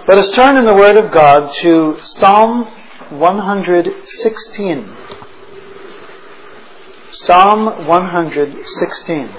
Let us turn in the Word of God to Psalm 116. Psalm 116.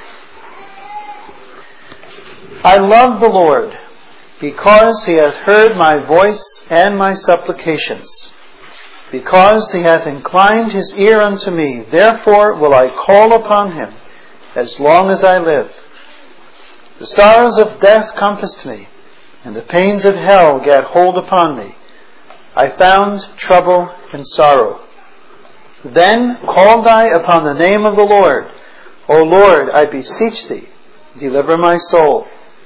I love the Lord, because He hath heard my voice and my supplications. Because He hath inclined His ear unto me, therefore will I call upon Him as long as I live. The sorrows of death compassed me, and the pains of hell gat hold upon me. I found trouble and sorrow. Then called I upon the name of the Lord. O Lord, I beseech Thee, deliver my soul.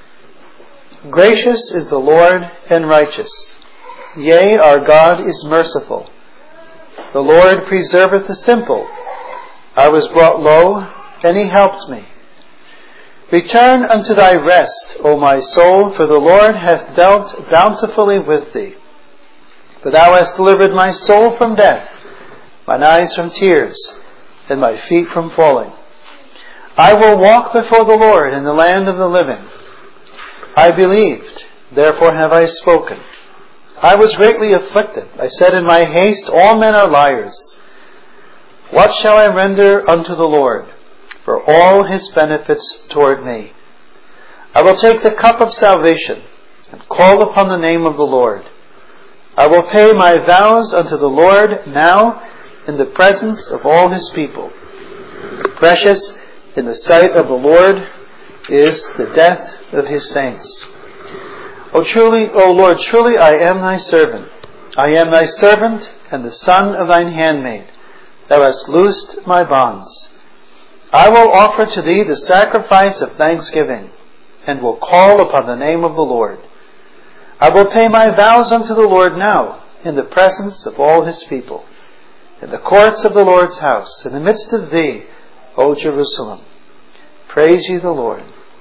Gracious is the Lord and righteous. Yea, our God is merciful. The Lord preserveth the simple. I was brought low, and He helped me. Return unto thy rest, O my soul, for the Lord hath dealt bountifully with thee. For thou hast delivered my soul from death, mine eyes from tears, and my feet from falling. I will walk before the Lord in the land of the living. I believed, therefore have I spoken. I was greatly afflicted. I said in my haste, all men are liars. What shall I render unto the Lord for all His benefits toward me? I will take the cup of salvation and call upon the name of the Lord. I will pay my vows unto the Lord now in the presence of all His people. Precious in the sight of the Lord is the death of His saints. O Lord, truly I am Thy servant. I am Thy servant and the son of Thine handmaid. Thou hast loosed my bonds. I will offer to Thee the sacrifice of thanksgiving, and will call upon the name of the Lord. I will pay my vows unto the Lord now, in the presence of all His people, in the courts of the Lord's house, in the midst of Thee, O Jerusalem. Praise ye the Lord.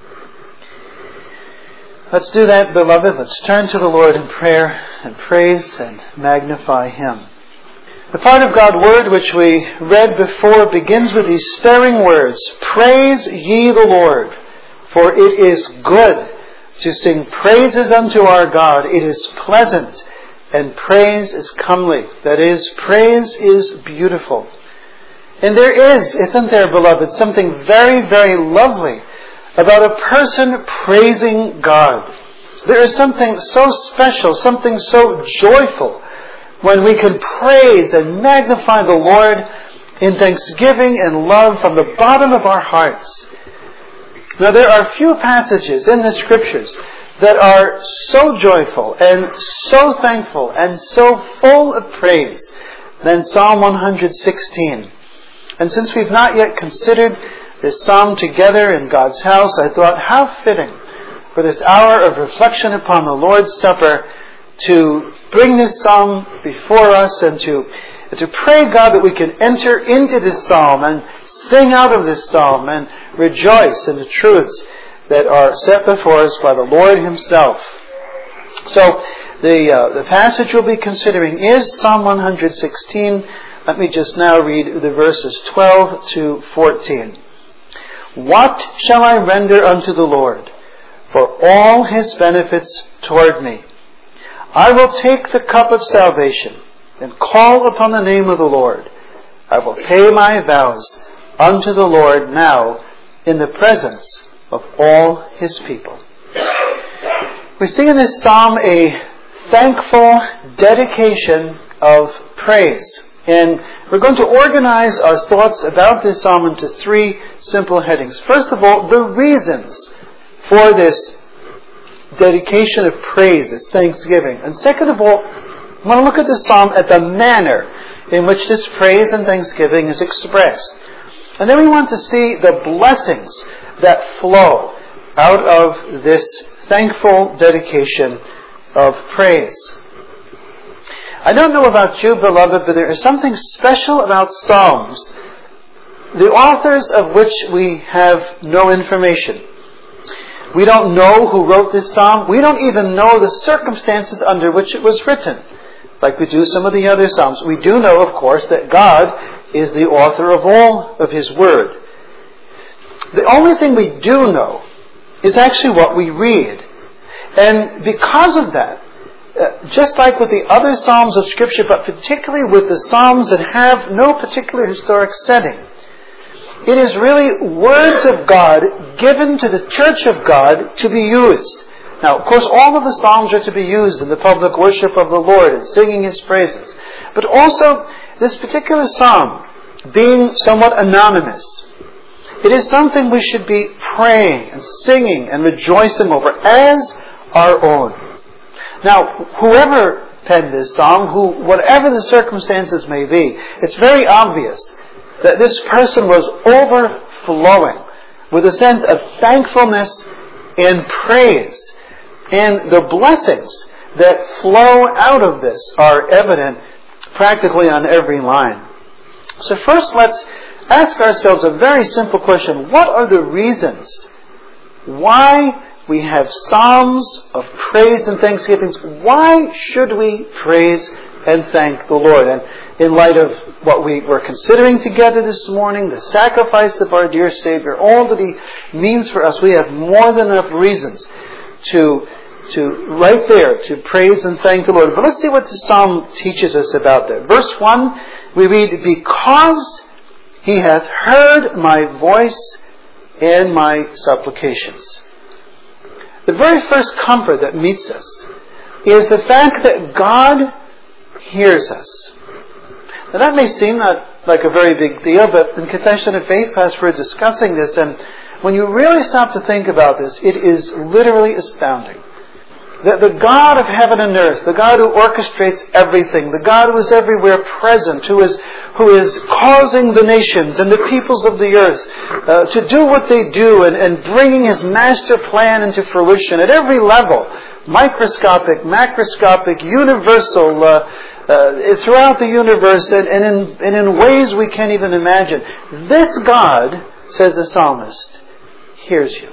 Let's do that, beloved. Let's turn to the Lord in prayer and praise and magnify Him. The part of God's Word which we read before begins with these stirring words, Praise ye the Lord, for it is good to sing praises unto our God. It is pleasant, and praise is comely. That is, praise is beautiful. And there is, isn't there, beloved, something very, very lovely about a person praising God. There is something so special, something so joyful when we can praise and magnify the Lord in thanksgiving and love from the bottom of our hearts. Now, there are few passages in the Scriptures that are so joyful and so thankful and so full of praise than Psalm 116. And since we've not yet considered this psalm together in God's house, I thought how fitting for this hour of reflection upon the Lord's Supper to bring this psalm before us and to pray, God, that we can enter into this psalm and sing out of this psalm and rejoice in the truths that are set before us by the Lord Himself. So the passage we'll be considering is Psalm 116. Let me just now read the verses 12 to 14. What shall I render unto the Lord for all His benefits toward me? I will take the cup of salvation and call upon the name of the Lord. I will pay my vows unto the Lord now in the presence of all His people. We see in this psalm a thankful dedication of praise. And we're going to organize our thoughts about this psalm into three simple headings. First of all, the reasons for this dedication of praise, this thanksgiving. And second of all, I want to look at this psalm at the manner in which this praise and thanksgiving is expressed. And then we want to see the blessings that flow out of this thankful dedication of praise. I don't know about you, beloved, but there is something special about Psalms, the authors of which we have no information. We don't know who wrote this psalm. We don't even know the circumstances under which it was written, like we do some of the other psalms. We do know, of course, that God is the author of all of His Word. The only thing we do know is actually what we read. And because of that, just like with the other Psalms of Scripture, but particularly with the Psalms that have no particular historic setting, it is really words of God given to the church of God to be used. Now, of course, all of the Psalms are to be used in the public worship of the Lord and singing His praises. But also, this particular Psalm, being somewhat anonymous, it is something we should be praying and singing and rejoicing over as our own. Now, whoever penned this psalm, whatever the circumstances may be, it's very obvious that this person was overflowing with a sense of thankfulness and praise. And the blessings that flow out of this are evident practically on every line. So first, let's ask ourselves a very simple question. What are the reasons why we have psalms of praise and thanksgiving? Why should we praise and thank the Lord? And in light of what we were considering together this morning, the sacrifice of our dear Savior, all that He means for us, we have more than enough reasons to right there to praise and thank the Lord. But let's see what the psalm teaches us about that. Verse 1, we read, "Because He hath heard my voice and my supplications." The very first comfort that meets us is the fact that God hears us. Now that may seem not like a very big deal, but in Confession of Faith class we're discussing this, and when you really stop to think about this, it is literally astounding. That the God of heaven and earth, the God who orchestrates everything, the God who is everywhere present, who is causing the nations and the peoples of the earth to do what they do and bringing His master plan into fruition at every level, microscopic, macroscopic, universal, throughout the universe and in ways we can't even imagine. This God, says the psalmist, hears you.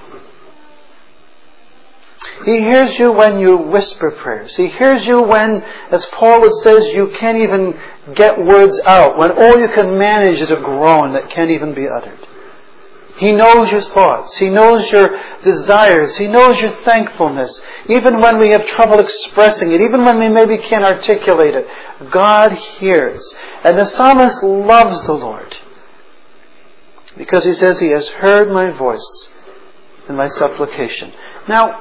He hears you when you whisper prayers. He hears you when, as Paul says, you can't even get words out, when all you can manage is a groan that can't even be uttered. He knows your thoughts. He knows your desires. He knows your thankfulness. Even when we have trouble expressing it, even when we maybe can't articulate it, God hears. And the psalmist loves the Lord because he says, He has heard my voice and my supplication. Now,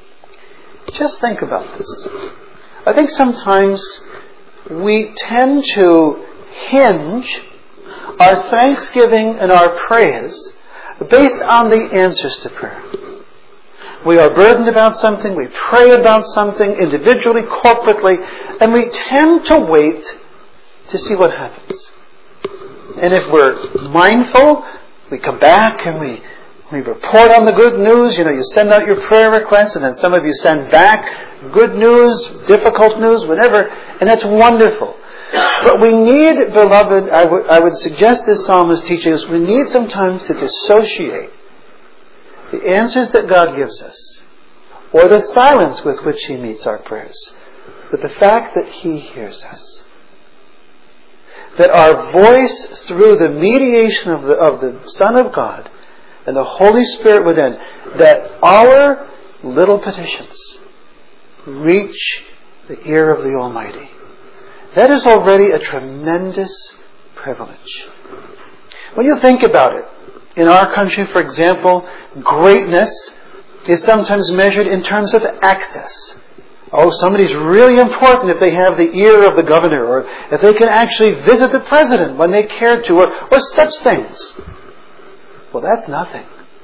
just think about this. I think sometimes we tend to hinge our thanksgiving and our praise based on the answers to prayer. We are burdened about something, we pray about something individually, corporately, and we tend to wait to see what happens. And if we're mindful, we come back and we report on the good news. You send out your prayer requests, and then some of you send back good news, difficult news, whatever, and that's wonderful. But we need, beloved, I would suggest this psalm is teaching us, we need sometimes to dissociate the answers that God gives us, or the silence with which He meets our prayers, with the fact that He hears us. That our voice, through the mediation of the Son of God, and the Holy Spirit within, that our little petitions reach the ear of the Almighty. That is already a tremendous privilege. When you think about it, in our country, for example, greatness is sometimes measured in terms of access. Oh, somebody's really important if they have the ear of the governor, or if they can actually visit the president when they care to, or such things. Well, that's nothing.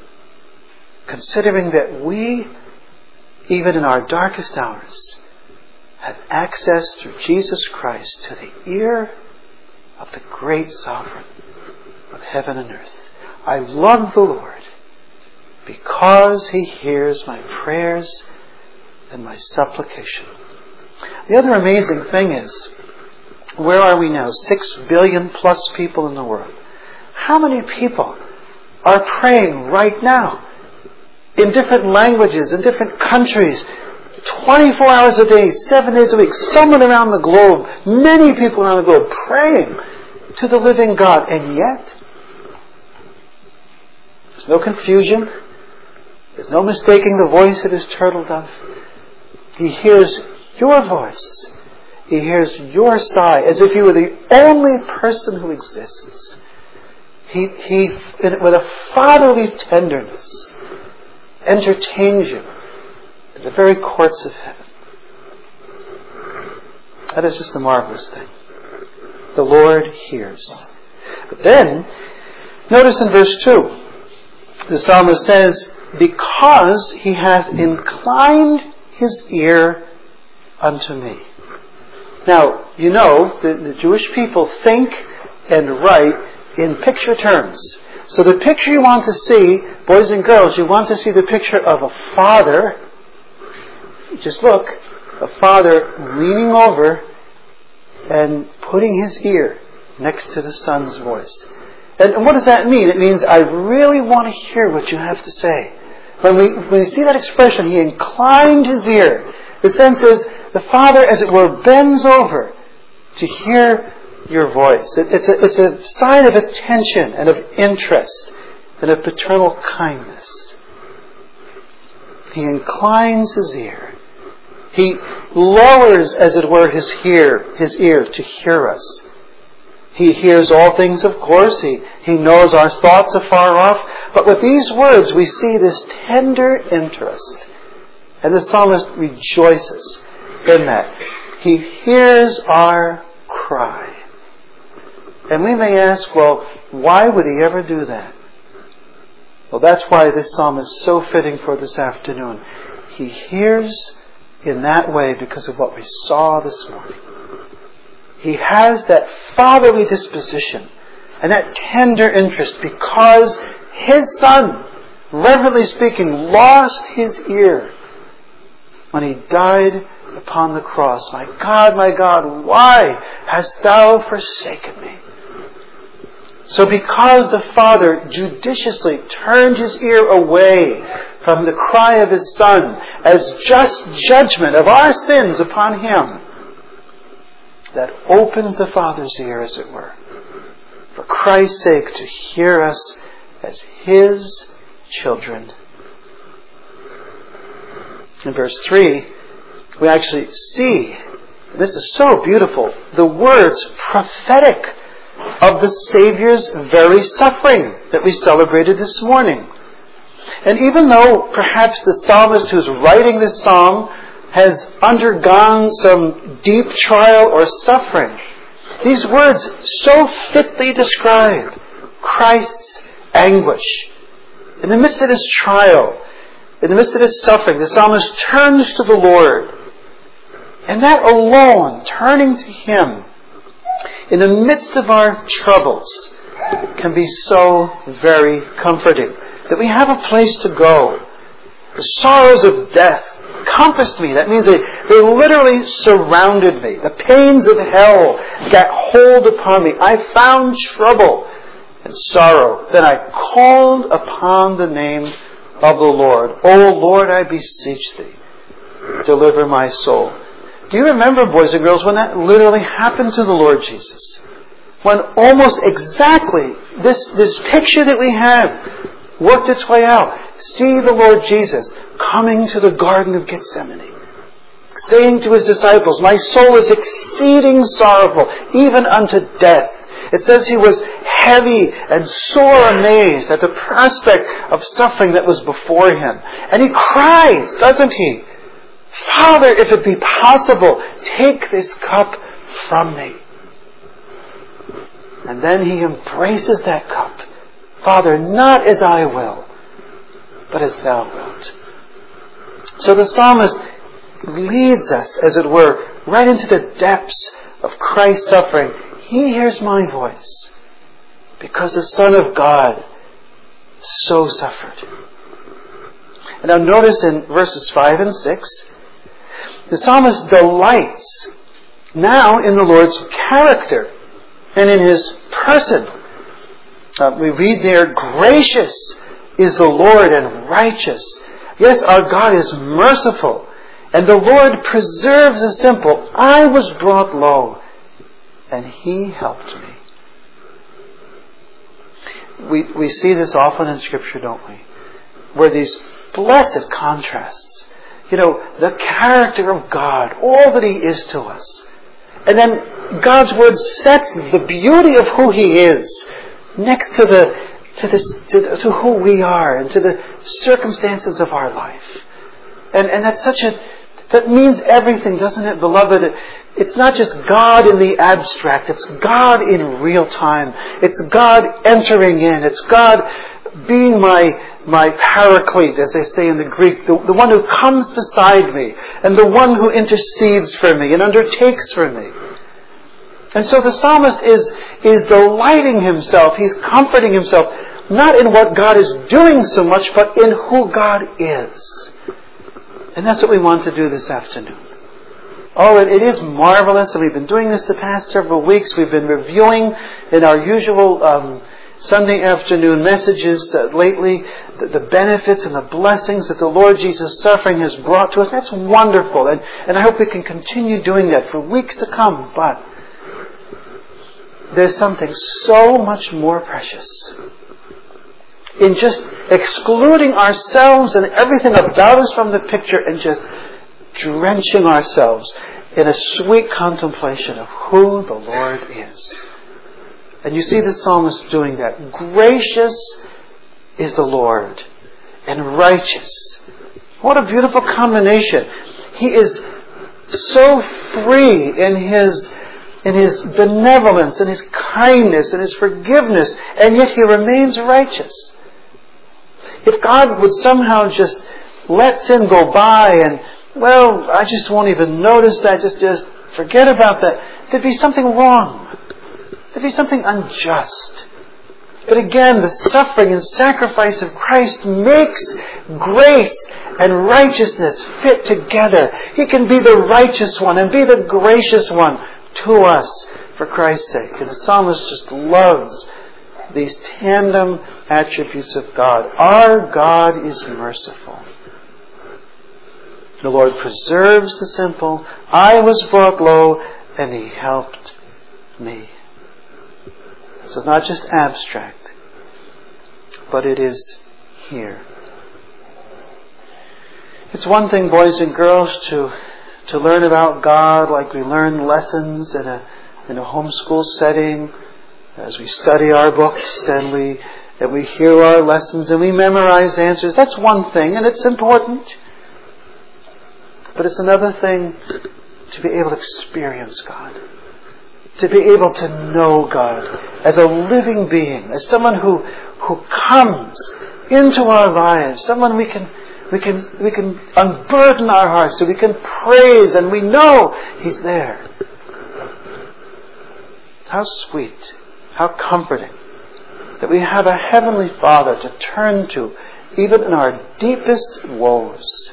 Considering that we, even in our darkest hours, have access through Jesus Christ to the ear of the great sovereign of heaven and earth. I love the Lord because He hears my prayers and my supplication. The other amazing thing is, where are we now? 6 billion plus people in the world. How many people are praying right now in different languages, in different countries, 24 hours a day, 7 days a week, someone around the globe, many people around the globe praying to the living God, and yet there's no confusion, there's no mistaking the voice of His turtle dove. He hears your voice. He hears your sigh as if you were the only person who exists. He with a fatherly tenderness, entertains you in the very courts of heaven. That is just a marvelous thing. The Lord hears. But then, notice in verse 2, the psalmist says, because he hath inclined his ear unto me. Now, you know, the Jewish people think and write in picture terms. So the picture you want to see, boys and girls, you want to see the picture of a father. Just look, a father leaning over and putting his ear next to the son's voice. And what does that mean? It means I really want to hear what you have to say. When we see that expression, he inclined his ear, the sense is the father, as it were, bends over to hear your voice. It's a sign of attention and of interest and of paternal kindness. He inclines his ear. He lowers, as it were, his ear to hear us. He hears all things, of course. He knows our thoughts afar off. But with these words, we see this tender interest. And the psalmist rejoices in that. He hears our cry. And we may ask, well, why would he ever do that? Well, that's why this psalm is so fitting for this afternoon. He hears in that way because of what we saw this morning. He has that fatherly disposition and that tender interest because his son, reverently speaking, lost his ear when he died upon the cross. My God, why hast thou forsaken me? So because the Father judiciously turned his ear away from the cry of his Son as just judgment of our sins upon him, that opens the Father's ear, as it were, for Christ's sake, to hear us as his children. In verse 3, we actually see, this is so beautiful, the words prophetic of the Savior's very suffering that we celebrated this morning. And even though perhaps the psalmist who's writing this psalm has undergone some deep trial or suffering, these words so fitly describe Christ's anguish. In the midst of his trial, in the midst of his suffering, the psalmist turns to the Lord. And that alone, turning to him, in the midst of our troubles, can be so very comforting. That we have a place to go. The sorrows of death compassed me. That means they literally surrounded me. The pains of hell got hold upon me. I found trouble and sorrow. Then I called upon the name of the Lord. O Lord, I beseech thee, deliver my soul. Do you remember, boys and girls, when that literally happened to the Lord Jesus? When almost exactly this picture that we have worked its way out. See the Lord Jesus coming to the Garden of Gethsemane, saying to his disciples, my soul is exceeding sorrowful, even unto death. It says he was heavy and sore amazed at the prospect of suffering that was before him. And he cries, doesn't he? Father, if it be possible, take this cup from me. And then he embraces that cup. Father, not as I will, but as thou wilt. So the psalmist leads us, as it were, right into the depths of Christ's suffering. He hears my voice because the Son of God so suffered. And now notice in verses 5 and 6, the psalmist delights now in the Lord's character and in his person. We read there, gracious is the Lord and righteous. Yes, our God is merciful, and the Lord preserves the simple. I was brought low, and he helped me. We see this often in Scripture, don't we? Where these blessed contrasts. the character of God, all that He is to us. And then God's Word sets the beauty of who He is next to who we are and to the circumstances of our life. And that means everything, doesn't it, beloved? It's not just God in the abstract. It's God in real time. It's God entering in. It's God being my paraclete, as they say in the Greek, the one who comes beside me and the one who intercedes for me and undertakes for me. And so the psalmist is delighting himself. He's comforting himself, not in what God is doing so much, but in who God is. And that's what we want to do this afternoon. Oh, it is marvelous, and we've been doing this the past several weeks. We've been reviewing in our usual Sunday afternoon messages lately the benefits and the blessings that the Lord Jesus' suffering has brought to us. That's wonderful, and I hope we can continue doing that for weeks to come. But there's something so much more precious in just excluding ourselves and everything about us from the picture and just drenching ourselves in a sweet contemplation of who the Lord is. And you see the psalmist doing that. Gracious is the Lord, and righteous. What a beautiful combination. He is so free in His benevolence and His kindness and His forgiveness, and yet He remains righteous. If God would somehow just let sin go by and, well, I just won't even notice that, just forget about that, there'd be something wrong. There'd be something unjust. But again, the suffering and sacrifice of Christ makes grace and righteousness fit together. He can be the righteous one and be the gracious one to us for Christ's sake. And the psalmist just loves these tandem attributes of God. Our God is merciful. The Lord preserves the simple. I was brought low, and He helped me. This is not just abstract, but it is here. It's one thing, boys and girls, to learn about God like we learn lessons in a homeschool setting, as we study our books and we hear our lessons and we memorize answers. That's one thing, and it's important. But it's another thing to be able to experience God. To be able to know God as a living being, as someone who comes into our lives, someone we can unburden our hearts to, we can praise, and we know He's there. How sweet, how comforting that we have a Heavenly Father to turn to, even in our deepest woes.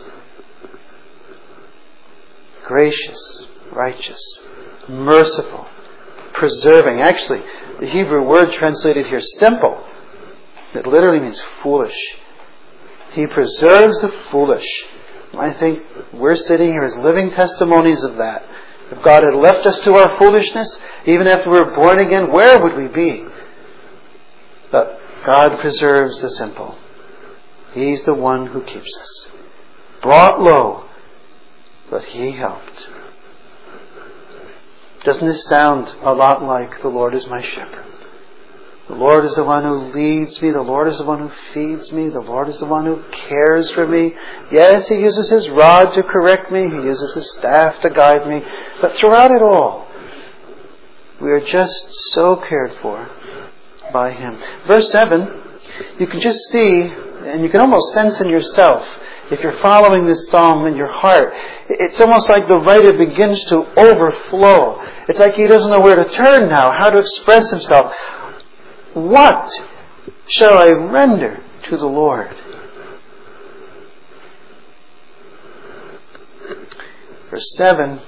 Gracious, righteous, merciful, preserving. Actually, the Hebrew word translated here, simple, it literally means foolish. He preserves the foolish. I think we're sitting here as living testimonies of that. If God had left us to our foolishness, even after we were born again, where would we be? But God preserves the simple. He's the one who keeps us. Brought low, but He helped. Doesn't this sound a lot like the Lord is my shepherd? The Lord is the one who leads me. The Lord is the one who feeds me. The Lord is the one who cares for me. Yes, He uses His rod to correct me. He uses His staff to guide me. But throughout it all, we are just so cared for by Him. Verse 7, you can just see, and you can almost sense in yourself, if you're following this psalm in your heart, it's almost like the writer begins to overflow. It's like he doesn't know where to turn now, how to express himself. What shall I render to the Lord? Verse 7,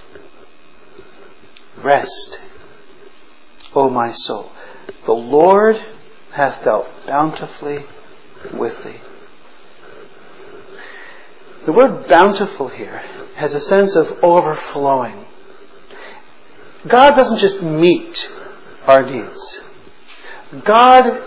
rest, O my soul. The Lord hath dealt bountifully with thee. The word bountiful here has a sense of overflowing. God doesn't just meet our needs. God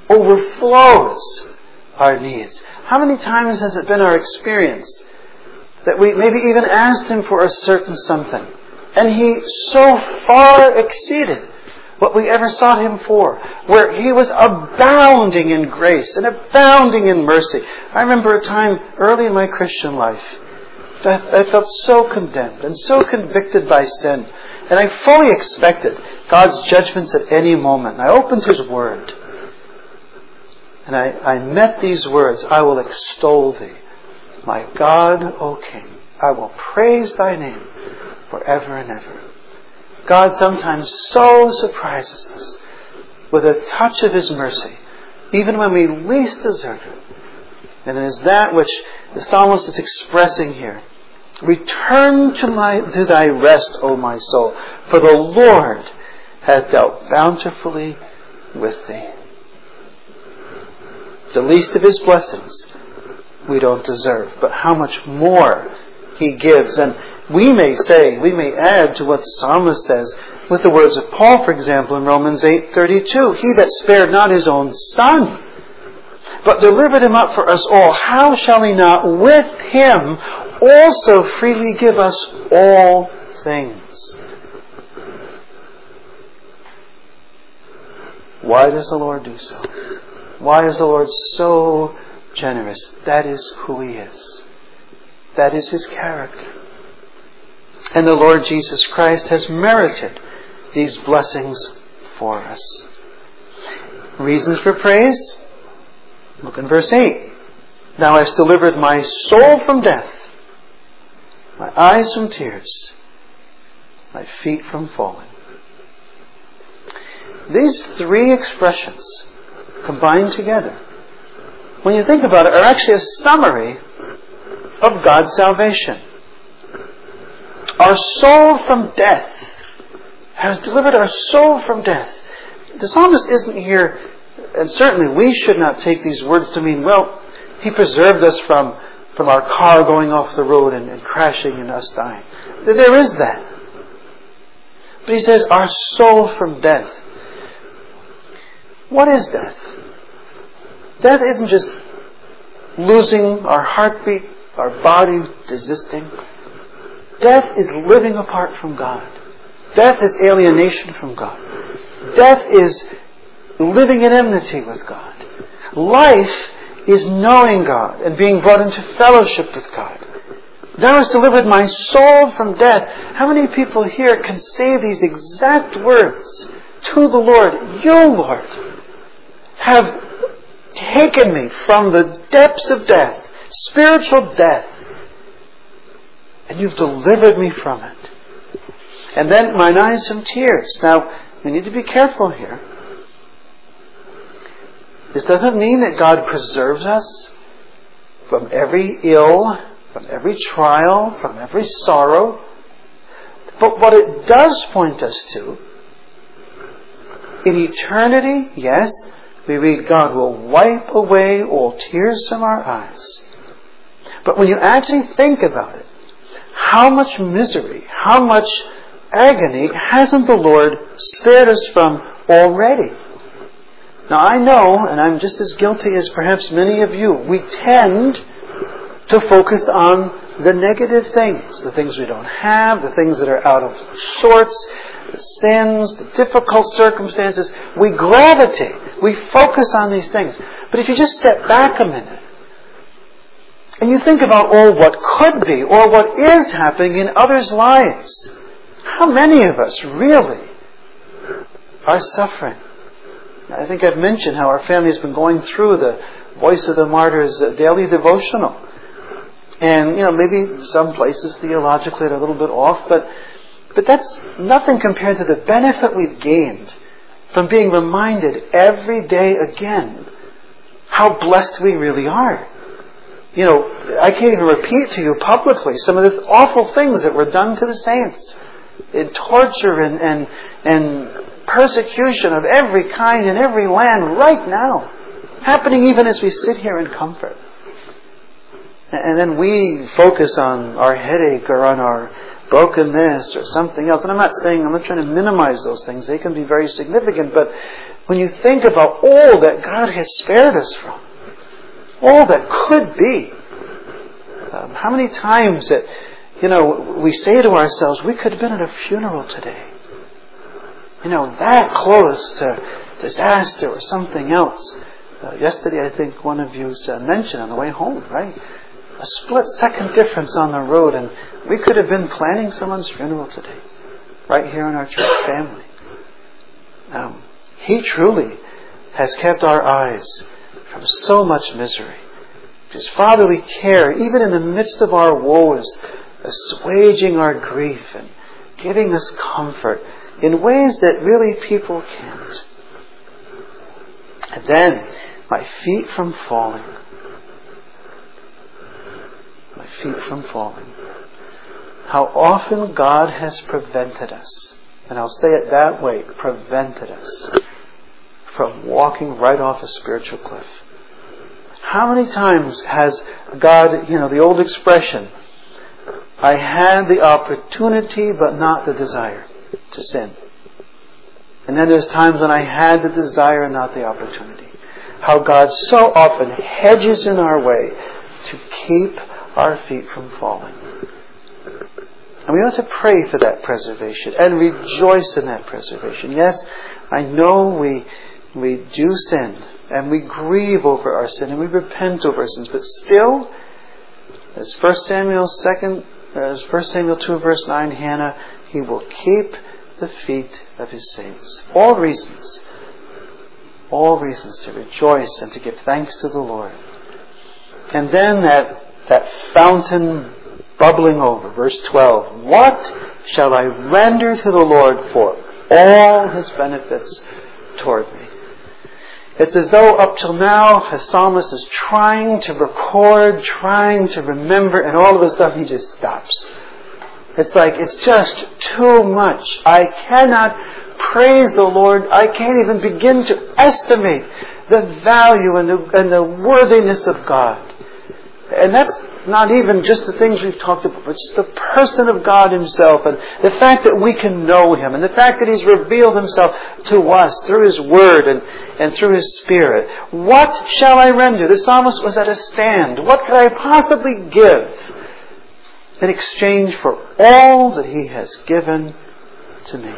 overflows our needs. How many times has it been our experience that we maybe even asked Him for a certain something, and He so far exceeded what we ever sought Him for, where He was abounding in grace and abounding in mercy. I remember a time early in my Christian life that I felt so condemned and so convicted by sin, and I fully expected God's judgments at any moment. I opened His Word, and I met these words, "I will extol Thee, my God, O King. I will praise Thy name forever and ever." God sometimes so surprises us with a touch of His mercy, even when we least deserve it. And it is that which the psalmist is expressing here. "Return to Thy rest, O my soul, for the Lord hath dealt bountifully with thee." The least of His blessings we don't deserve, but how much more He gives. And we may add to what the psalmist says with the words of Paul, for example, in Romans 8:32, "He that spared not His own Son, but delivered Him up for us all, how shall He not with Him also freely give us all things?" Why does the Lord do so? Why is the Lord so generous? That is who He is. That is His character. And the Lord Jesus Christ has merited these blessings for us. Reasons for praise? Look in verse 8. "Thou hast delivered my soul from death, my eyes from tears, my feet from falling." These three expressions combined together, when you think about it, are actually a summary of God's salvation. Our soul from death has delivered our soul from death. The psalmist isn't here, and certainly we should not take these words to mean, well, He preserved us from our car going off the road and crashing and us dying. There is that. But he says, our soul from death. What is death? Death isn't just losing our heartbeat, our body desisting. Death is living apart from God. Death is alienation from God. Death is living in enmity with God. Life is knowing God and being brought into fellowship with God. Thou hast delivered my soul from death. How many people here can say these exact words to the Lord? You, Lord, have taken me from the depths of death, spiritual death, and you've delivered me from it. And then mine eyes from tears. Now, we need to be careful here. This doesn't mean that God preserves us from every ill, from every trial, from every sorrow. But what it does point us to, in eternity, yes, we read God will wipe away all tears from our eyes. But when you actually think about it, how much misery, how much agony hasn't the Lord spared us from already? Now I know, and I'm just as guilty as perhaps many of you, we tend to focus on the negative things, the things we don't have, the things that are out of sorts, the sins, the difficult circumstances. We gravitate, we focus on these things. But if you just step back a minute, and you think about all what could be, or what is happening in others' lives, how many of us really are suffering? I think I've mentioned how our family has been going through the Voice of the Martyrs daily devotional. And, maybe some places theologically are a little bit off, but that's nothing compared to the benefit we've gained from being reminded every day again how blessed we really are. I can't even repeat to you publicly some of the awful things that were done to the saints in torture and persecution of every kind in every land right now, happening even as we sit here in comfort. And then we focus on our headache or on our brokenness or something else. And I'm not trying to minimize those things. They can be very significant. But when you think about all that God has spared us from, all that could be, How many times that, we say to ourselves, we could have been at a funeral today. That close to disaster or something else. Yesterday, I think one of you mentioned on the way home, right? A split-second difference on the road, and we could have been planning someone's funeral today, right here in our church family. He truly has kept our eyes from so much misery. His fatherly care, even in the midst of our woes, assuaging our grief and giving us comfort in ways that really people can't. And then, my feet from falling. My feet from falling. How often God has prevented us, and I'll say it that way, prevented us from walking right off a spiritual cliff. How many times has God, the old expression, I had the opportunity but not the desire to sin. And then there's times when I had the desire and not the opportunity. How God so often hedges in our way to keep our feet from falling. And we ought to pray for that preservation and rejoice in that preservation. Yes, I know we do sin and we grieve over our sin and we repent over our sins, but still, as 1 Samuel 2 verse 9, Hannah, He will keep the feet of His saints. All reasons to rejoice and to give thanks to the Lord. And then that fountain bubbling over, verse 12. What shall I render to the Lord for all His benefits toward me? It's as though up till now, a psalmist is trying to record, trying to remember, and all of a sudden he just stops. It's like, it's just too much. I cannot praise the Lord. I can't even begin to estimate the value and the worthiness of God. And that's not even just the things we've talked about, but just the person of God Himself, and the fact that we can know Him, and the fact that He's revealed Himself to us through His Word and through His Spirit. What shall I render? The psalmist was at a stand. What could I possibly give in exchange for all that He has given to me?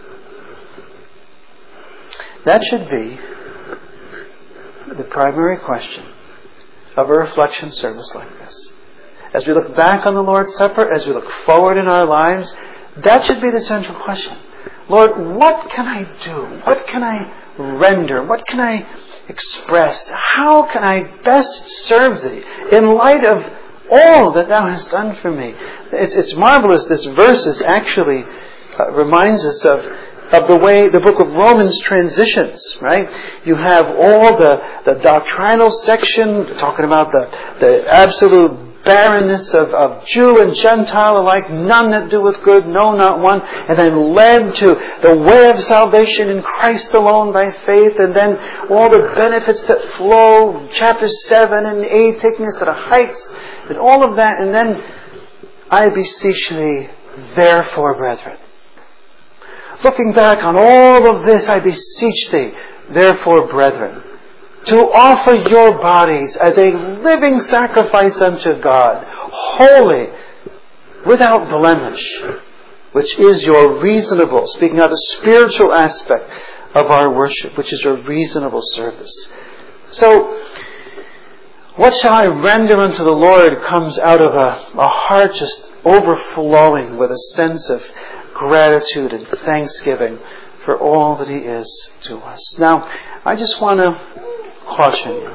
That should be the primary question of a reflection service like this. As we look back on the Lord's Supper, as we look forward in our lives, that should be the central question. Lord, what can I do? What can I render? What can I express? How can I best serve Thee in light of all that Thou hast done for me? It's marvelous. This verse is actually reminds us of the way the book of Romans transitions, right? You have all the doctrinal section talking about the absolute barrenness of Jew and Gentile alike, none that doeth good, no, not one, and then led to the way of salvation in Christ alone by faith, and then all the benefits that flow, chapter 7 and 8, taking us to the heights, and all of that, and then, I beseech thee, therefore, brethren. Looking back on all of this, I beseech thee, therefore, brethren, to offer your bodies as a living sacrifice unto God, holy, without blemish, which is your reasonable, speaking of the spiritual aspect of our worship, which is your reasonable service. So, what shall I render unto the Lord comes out of a heart just overflowing with a sense of gratitude and thanksgiving for all that He is to us. Now, I just want to caution you.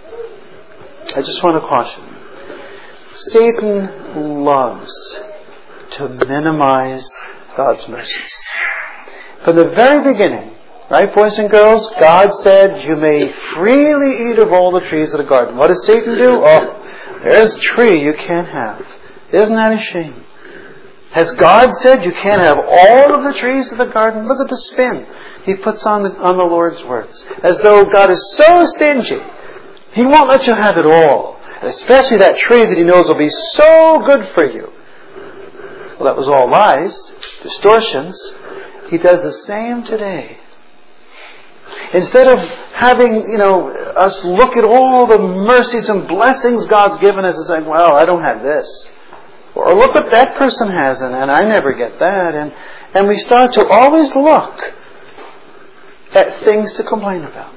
Satan loves to minimize God's mercies. From the very beginning, right, boys and girls, God said, you may freely eat of all the trees of the garden. What does Satan do? Oh, there's a tree you can't have. Isn't that a shame? Has God said you can't have all of the trees of the garden? Look at the spin he puts on the Lord's words. As though God is so stingy, He won't let you have it all. Especially that tree that He knows will be so good for you. Well, that was all lies, distortions. He does the same today. Instead of having, us look at all the mercies and blessings God's given us and saying, well, I don't have this. Or look what that person has and I never get that. And we start to always look at things to complain about.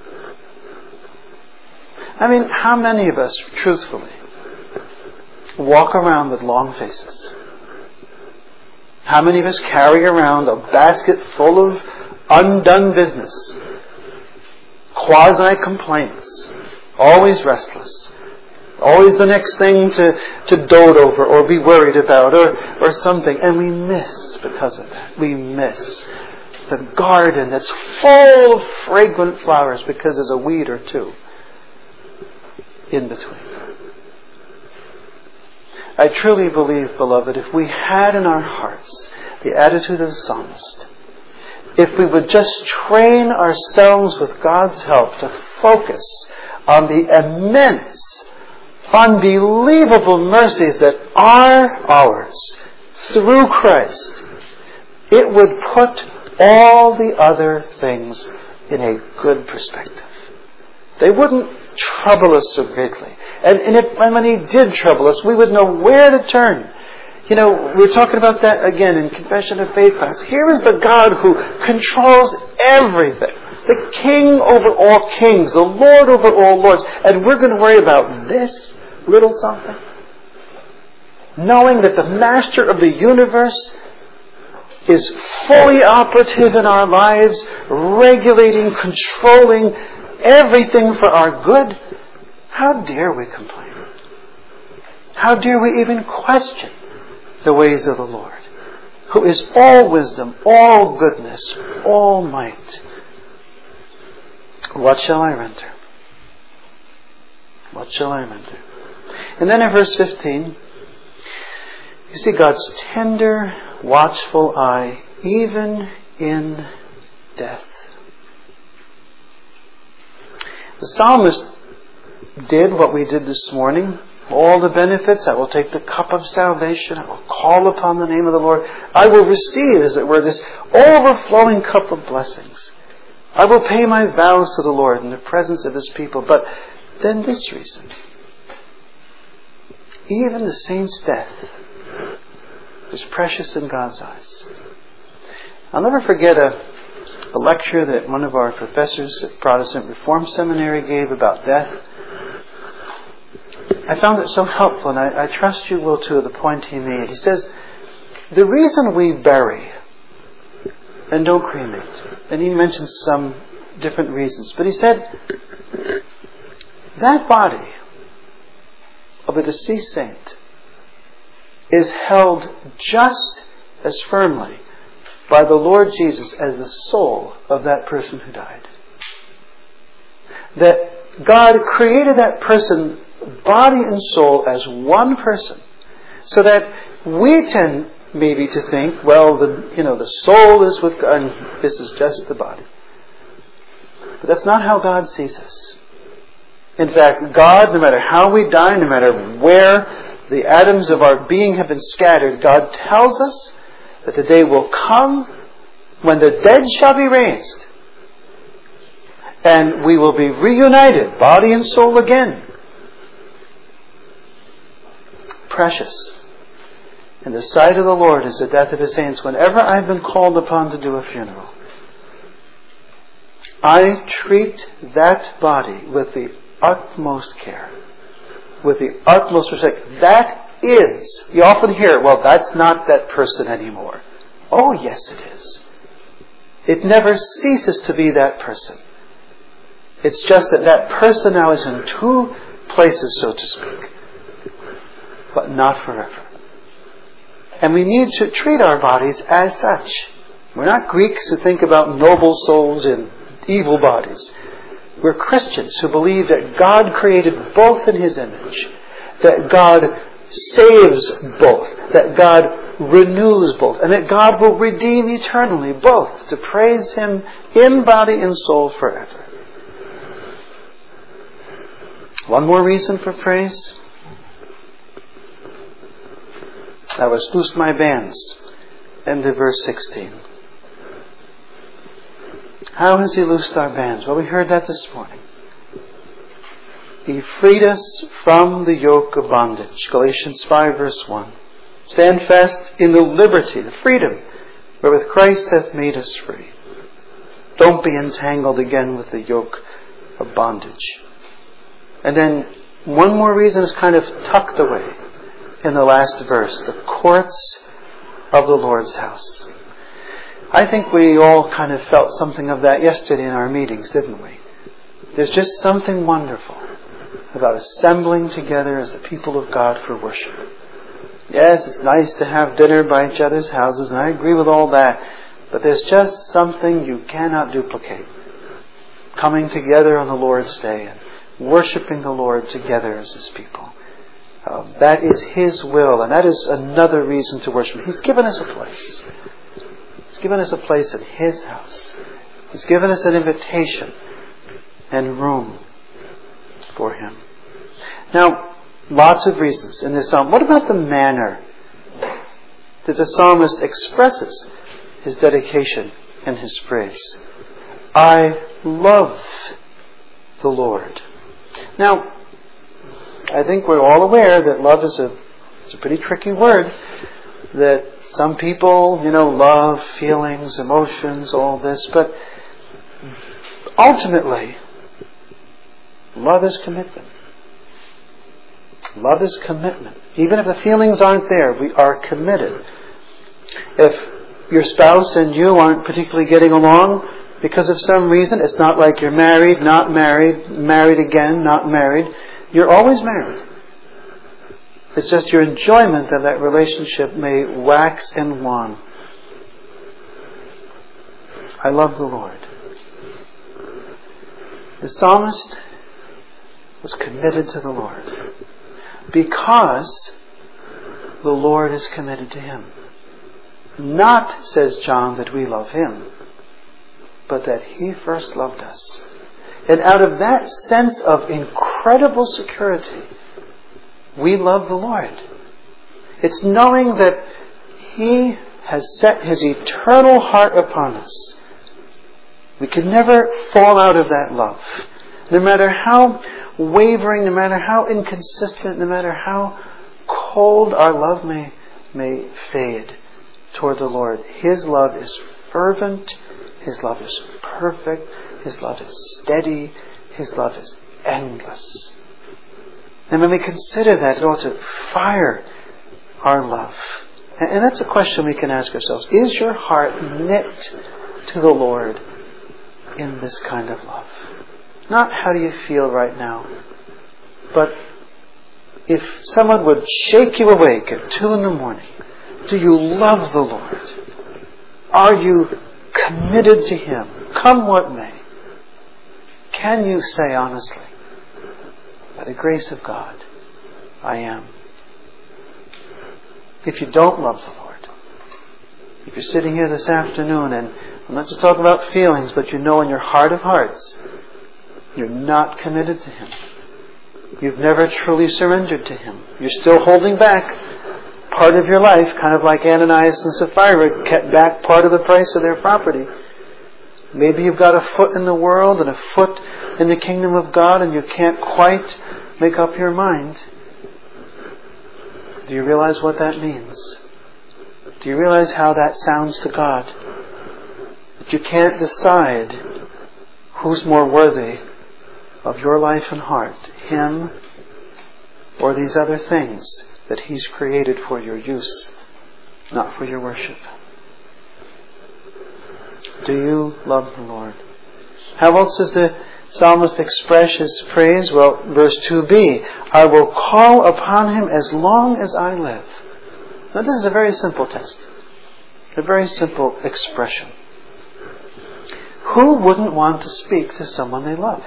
I mean, how many of us, truthfully, walk around with long faces? How many of us carry around a basket full of undone business? Quasi-complaints. Always restless. Always the next thing to dote over or be worried about or something. And we miss, because of that, we miss the garden that's full of fragrant flowers because there's a weed or two in between. I truly believe, beloved, if we had in our hearts the attitude of the psalmist, if we would just train ourselves with God's help to focus on the immense, unbelievable mercies that are ours through Christ, it would put all the other things in a good perspective. They wouldn't trouble us so greatly. And when He did trouble us, we would know where to turn. We're talking about that again in Confession of Faith class. Here is the God who controls everything. The King over all kings. The Lord over all lords. And we're going to worry about this little something. Knowing that the Master of the universe is fully operative in our lives, regulating, controlling everything for our good. How dare we complain? How dare we even question the ways of the Lord, who is all wisdom, all goodness, all might? What shall I render? What shall I render? And then in verse 15, you see God's tender, watchful eye, even in death. The psalmist did what we did this morning. All the benefits. I will take the cup of salvation. I will call upon the name of the Lord. I will receive, as it were, this overflowing cup of blessings. I will pay my vows to the Lord in the presence of His people. But then this reason. Even the saint's death is precious in God's eyes. I'll never forget a lecture that one of our professors at Protestant Reformed Seminary gave about death. I found it so helpful, and I trust you will too, the point he made. He says, the reason we bury and don't cremate, and he mentioned some different reasons, but he said, that body of a deceased saint is held just as firmly by the Lord Jesus as the soul of that person who died. That God created that person, body and soul, as one person, so that we tend maybe to think, well, the soul is with God, and this is just the body. But that's not how God sees us. In fact, God, no matter how we die, no matter where the atoms of our being have been scattered, God tells us that the day will come when the dead shall be raised. And we will be reunited, body and soul again. Precious in the sight of the Lord is the death of His saints. Whenever I've been called upon to do a funeral, I treat that body with the utmost care, with the utmost respect. That is, you often hear, well, that's not that person anymore. Oh, yes, it is. It never ceases to be that person. It's just that person now is in two places, so to speak, but not forever. And we need to treat our bodies as such. We're not Greeks who think about noble souls in evil bodies. We're Christians who believe that God created both in His image, that God saves both, that God renews both, and that God will redeem eternally both, to praise Him in body and soul forever. One more reason for praise. I was loosed my bands. End of verse 16. How has He loosed our bands? Well, we heard that this morning. He freed us from the yoke of bondage. Galatians 5 verse 1. Stand fast in the liberty, the freedom, wherewith Christ hath made us free. Don't be entangled again with the yoke of bondage. And then one more reason is kind of tucked away in the last verse. The courts of the Lord's house. I think we all kind of felt something of that yesterday in our meetings, didn't we? There's just something wonderful about assembling together as the people of God for worship. Yes, it's nice to have dinner by each other's houses, and I agree with all that, but there's just something you cannot duplicate. Coming together on the Lord's Day and worshiping the Lord together as His people. That is His will, and that is another reason to worship. He's given us a place. He's given us a place in His house. He's given us an invitation and room for Him. Now, lots of reasons in this psalm. What about the manner that the psalmist expresses his dedication and his praise? I love the Lord. Now, I think we're all aware that love is a pretty tricky word. That some people, love, feelings, emotions, all this. But ultimately, love is commitment. Love is commitment. Even if the feelings aren't there, we are committed. If your spouse and you aren't particularly getting along because of some reason, it's not like you're married, not married, married again, not married. You're always married. It's just your enjoyment of that relationship may wax and wane. I love the Lord. The psalmist was committed to the Lord because the Lord is committed to him. Not, says John, that we love Him, but that He first loved us. And out of that sense of incredible security, we love the Lord. It's knowing that He has set His eternal heart upon us. We can never fall out of that love. No matter how wavering, no matter how inconsistent, no matter how cold our love may fade toward the Lord. His love is fervent. His love is perfect. His love is steady. His love is endless. And when we consider that, it ought to fire our love. And that's a question we can ask ourselves. Is your heart knit to the Lord in this kind of love? Not how do you feel right now, but if someone would shake you awake at 2 a.m, do you love the Lord? Are you committed to Him, come what may? Can you say honestly, by the grace of God, I am? If you don't love the Lord, if you're sitting here this afternoon, and I'm not just talking about feelings, but in your heart of hearts, you're not committed to Him. You've never truly surrendered to Him. You're still holding back part of your life, kind of like Ananias and Sapphira kept back part of the price of their property. Maybe you've got a foot in the world and a foot in the kingdom of God, and you can't quite make up your mind. Do you realize what that means? Do you realize how that sounds to God? That you can't decide who's more worthy of your life and heart, Him or these other things that He's created for your use, not for your worship. Do you love the Lord? How else does the psalmist express his praise? Well, verse 2b, I will call upon Him as long as I live. Now, this is a very simple test. A very simple expression. Who wouldn't want to speak to someone they love?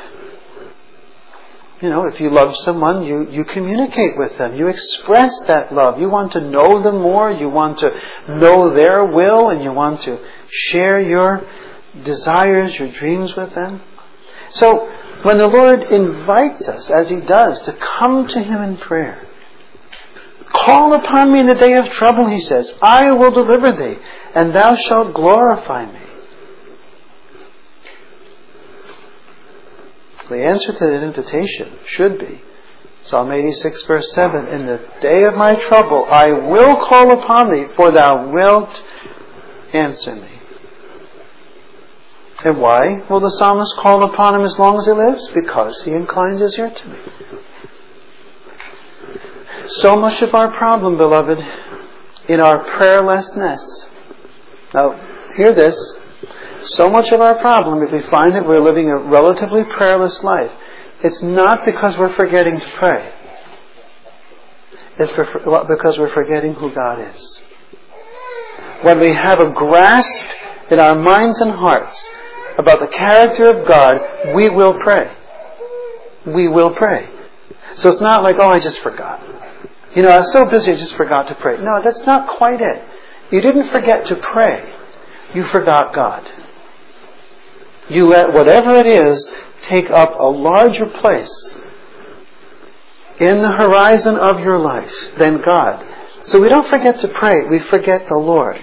If you love someone, you communicate with them. You express that love. You want to know them more. You want to know their will, and you want to share your desires, your dreams with them. So, when the Lord invites us, as He does, to come to Him in prayer, call upon me in the day of trouble, He says, I will deliver thee, and thou shalt glorify me. The answer to that invitation should be Psalm 86 verse 7, in the day of my trouble I will call upon thee, for thou wilt answer me. And why will the psalmist call upon him as long as he lives? Because he inclines his ear to me. So much of our problem, beloved, in our prayerlessness. Now, hear this. So much of our problem, if we find that we're living a relatively prayerless life, it's not because we're forgetting to pray. It's because we're forgetting who God is. When we have a grasp in our minds and hearts about the character of God, we will pray. We will pray. So it's not like, I just forgot. I was so busy I just forgot to pray. No, that's not quite it. You didn't forget to pray. You forgot God. You let whatever it is take up a larger place in the horizon of your life than God. So we don't forget to pray, we forget the Lord.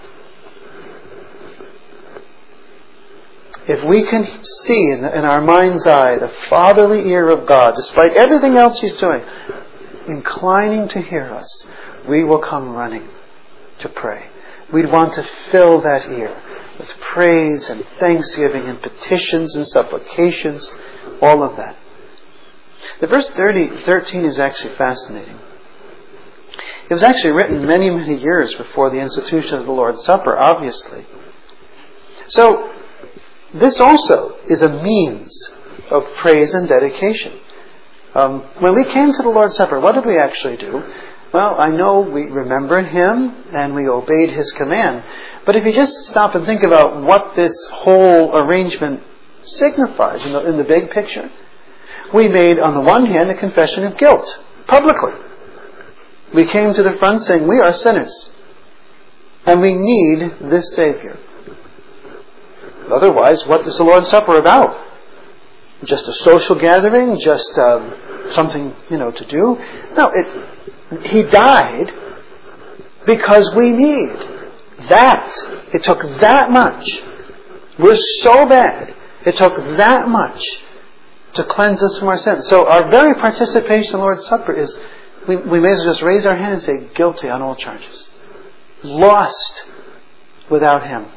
If we can see in our mind's eye the fatherly ear of God, despite everything else He's doing, inclining to hear us, we will come running to pray. We'd want to fill that ear with praise and thanksgiving and petitions and supplications, all of that. The verse 13 is actually fascinating. It was actually written many, many years before the institution of the Lord's Supper, obviously. So, this also is a means of praise and dedication. When we came to the Lord's Supper, what did we actually do? Well, I know we remembered Him and we obeyed His command. But if you just stop and think about what this whole arrangement signifies in the big picture, we made, on the one hand, a confession of guilt, publicly. We came to the front saying, we are sinners. And we need this Savior. Otherwise, what is the Lord's Supper about? Just a social gathering? Just something, to do? No, He died because we need that. It took that much. We're so bad. It took that much to cleanse us from our sins. So our very participation in the Lord's Supper is, we may as well just raise our hand and say, guilty on all charges. Lost without Him.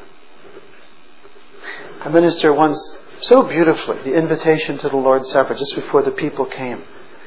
A minister once, so beautifully, the invitation to the Lord's Supper just before the people came.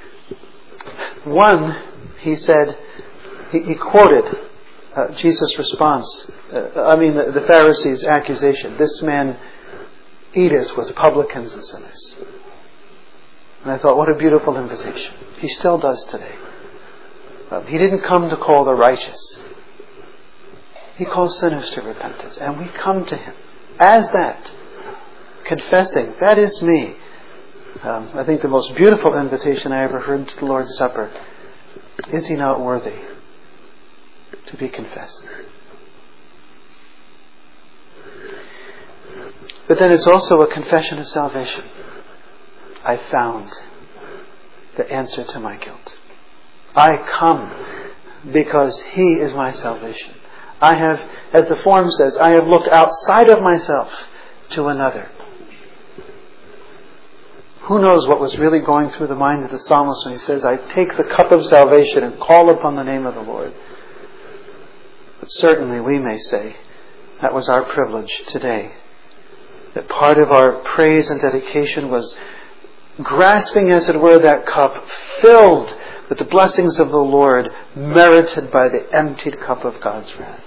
One, he said, he quoted Jesus' response, the Pharisees' accusation. This man eateth with publicans and sinners. And I thought, what a beautiful invitation. He still does today. He didn't come to call the righteous. He calls sinners to repentance. And we come to Him as that, confessing, that is me. I think the most beautiful invitation I ever heard to the Lord's Supper, is He not worthy to be confessed? But then it's also a confession of salvation. I found the answer to my guilt. I come because He is my salvation. I have, as the form says, I have looked outside of myself to another. Who knows what was really going through the mind of the psalmist when he says, I take the cup of salvation and call upon the name of the Lord. But certainly we may say that was our privilege today. That part of our praise and dedication was grasping, as it were, that cup filled with the blessings of the Lord, merited by the emptied cup of God's wrath.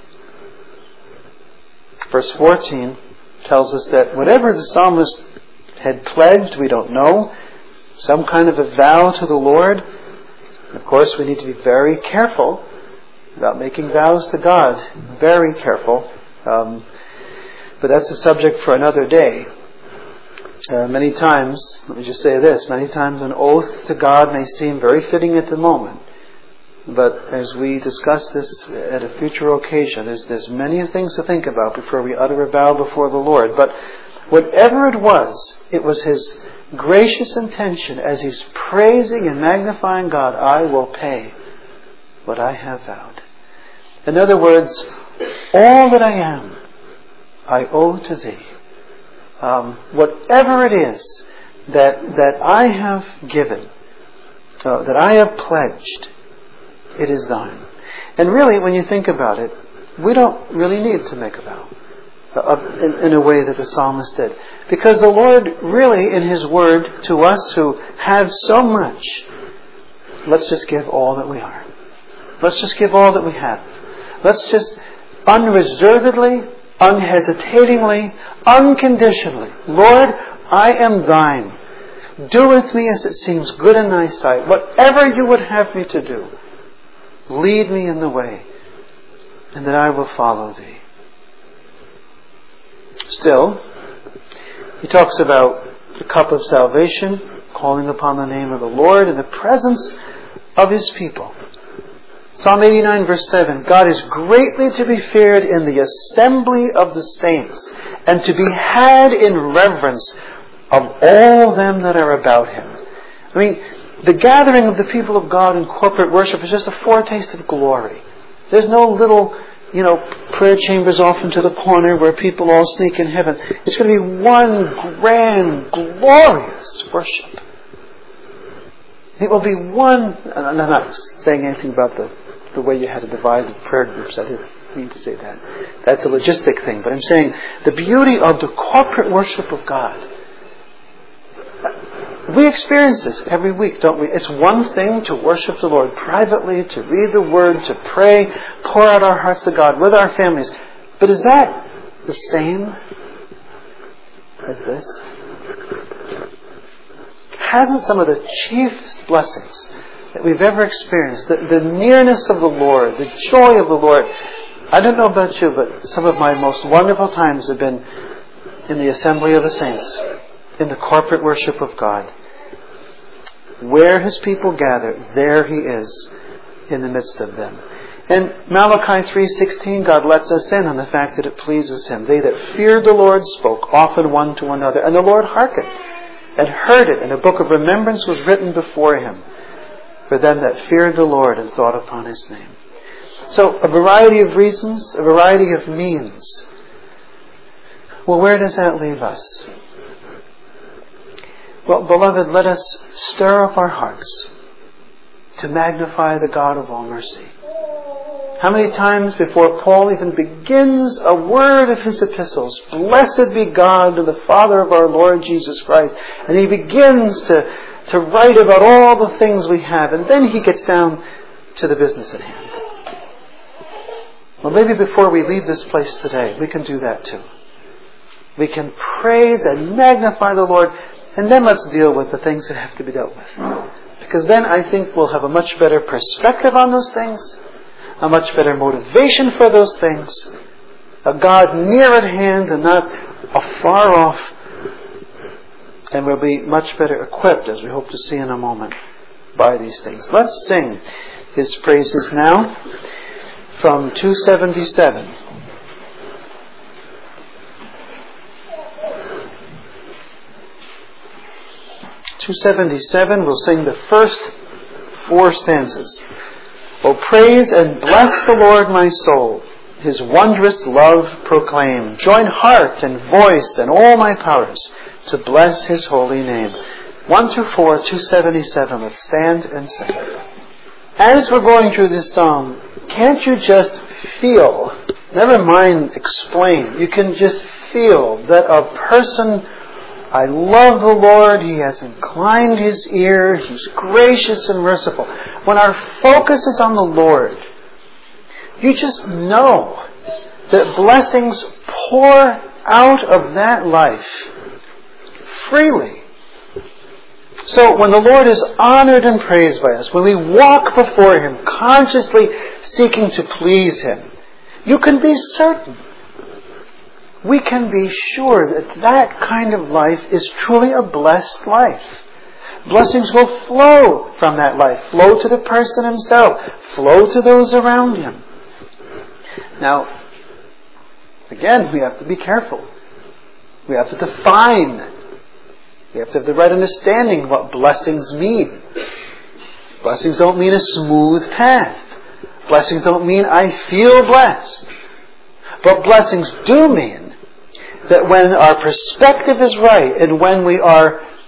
Verse 14 tells us that whatever the psalmist had pledged, we don't know, some kind of a vow to the Lord. Of course, we need to be very careful about making vows to God. Very careful. But that's a subject for another day. Many times, let me just say this, many times an oath to God may seem very fitting at the moment. But as we discuss this at a future occasion, there's many things to think about before we utter a vow before the Lord. But whatever it was His gracious intention as He's praising and magnifying God, I will pay what I have vowed. In other words, all that I am, I owe to Thee. Whatever it is that I have given, that I have pledged, it is thine. And really, when you think about it, we don't really need to make a vow in a way that the psalmist did. Because the Lord really, in His Word, to us who have so much, let's just give all that we are. Let's just give all that we have. Let's just unreservedly, unhesitatingly, unconditionally, Lord, I am thine. Do with me as it seems good in thy sight. Whatever you would have me to do, lead me in the way, and that I will follow thee. Still, he talks about the cup of salvation, calling upon the name of the Lord in the presence of His people. Psalm 89 verse 7, God is greatly to be feared in the assembly of the saints, and to be had in reverence of all them that are about Him. I mean, the gathering of the people of God in corporate worship is just a foretaste of glory. There's no little, prayer chambers off into the corner where people all sneak in heaven. It's going to be one grand, glorious worship. It will be one. I'm not saying anything about the way you had to divide the prayer groups. I didn't mean to say that. That's a logistic thing. But I'm saying the beauty of the corporate worship of God. We experience this every week, don't we? It's one thing to worship the Lord privately, to read the Word, to pray, pour out our hearts to God with our families. But is that the same as this? Hasn't some of the chiefest blessings that we've ever experienced, the nearness of the Lord, the joy of the Lord, I don't know about you, but some of my most wonderful times have been in the assembly of the saints, in the corporate worship of God. Where His people gather, there He is in the midst of them. And Malachi 3:16, God lets us in on the fact that it pleases Him. They that feared the Lord spoke often one to another, and the Lord hearkened and heard it, and a book of remembrance was written before Him for them that feared the Lord and thought upon His name. So, a variety of reasons, a variety of means. Well, where does that leave us? Well, beloved, let us stir up our hearts to magnify the God of all mercy. How many times before Paul even begins a word of his epistles, blessed be God, the Father of our Lord Jesus Christ, and he begins to write about all the things we have, and then he gets down to the business at hand. Well, maybe before we leave this place today, we can do that too. We can praise and magnify the Lord, and then let's deal with the things that have to be dealt with. Because then I think we'll have a much better perspective on those things, a much better motivation for those things, a God near at hand and not afar off, and we'll be much better equipped, as we hope to see in a moment, by these things. Let's sing His praises now from 277. 277, we'll sing the first 4 stanzas. O praise and bless the Lord, my soul. His wondrous love proclaim. Join heart and voice and all my powers to bless His holy name. 1 through 4, 277. Let's stand and sing. As we're going through this psalm, can't you just feel, never mind explain, you can just feel that a person, I love the Lord, He has inclined His ear, He's gracious and merciful. When our focus is on the Lord, you just know that blessings pour out of that life freely. So when the Lord is honored and praised by us, when we walk before Him consciously seeking to please Him, you can be certain, we can be sure that that kind of life is truly a blessed life. Blessings will flow from that life, flow to the person himself, flow to those around him. Now, again, we have to be careful. We have to define. We have to have the right understanding of what blessings mean. Blessings don't mean a smooth path. Blessings don't mean I feel blessed. But blessings do mean that when our perspective is right and when we are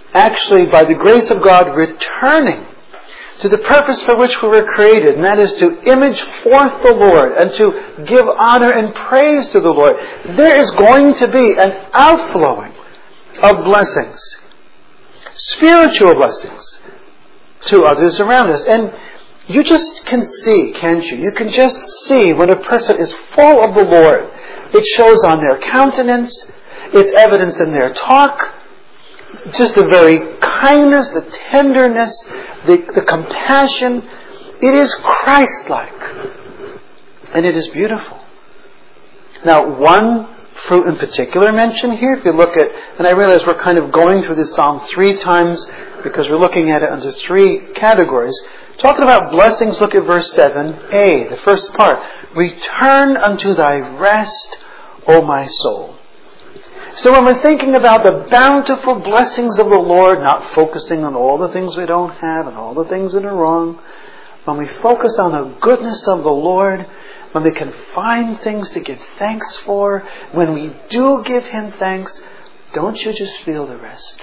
actually, by the grace of God, returning to the purpose for which we were created, and that is to image forth the Lord and to give honor and praise to the Lord, there is going to be an outflowing of blessings, spiritual blessings, to others around us. And you just can see, can't you? You can just see when a person is full of the Lord. It shows on their countenance, it's evidenced in their talk, just the very kindness, the tenderness, the compassion. It is Christ-like. And it is beautiful. Now, one fruit in particular mentioned here, if you look at, and I realize we're kind of going through this psalm 3 times because we're looking at it under 3 categories. Talking about blessings, look at verse 7a, the first part. Return unto thy rest, O my soul. So when we're thinking about the bountiful blessings of the Lord, not focusing on all the things we don't have and all the things that are wrong, when we focus on the goodness of the Lord, when we can find things to give thanks for, when we do give Him thanks, don't you just feel the rest?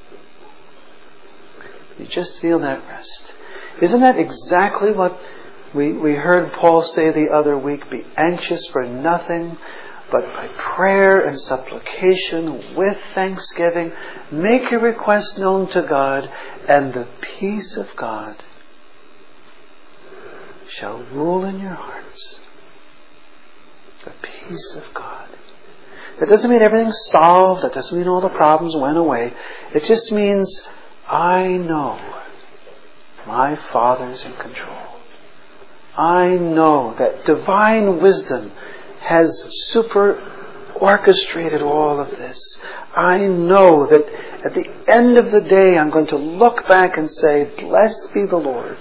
You just feel that rest. Isn't that exactly what we heard Paul say the other week? Be anxious for nothing, but by prayer and supplication with thanksgiving, make your request known to God, and the peace of God shall rule in your hearts. The peace of God. That doesn't mean everything's solved. That doesn't mean all the problems went away. It just means I know my Father's in control. I know that divine wisdom has super orchestrated all of this. I know that at the end of the day I'm going to look back and say, blessed be the Lord.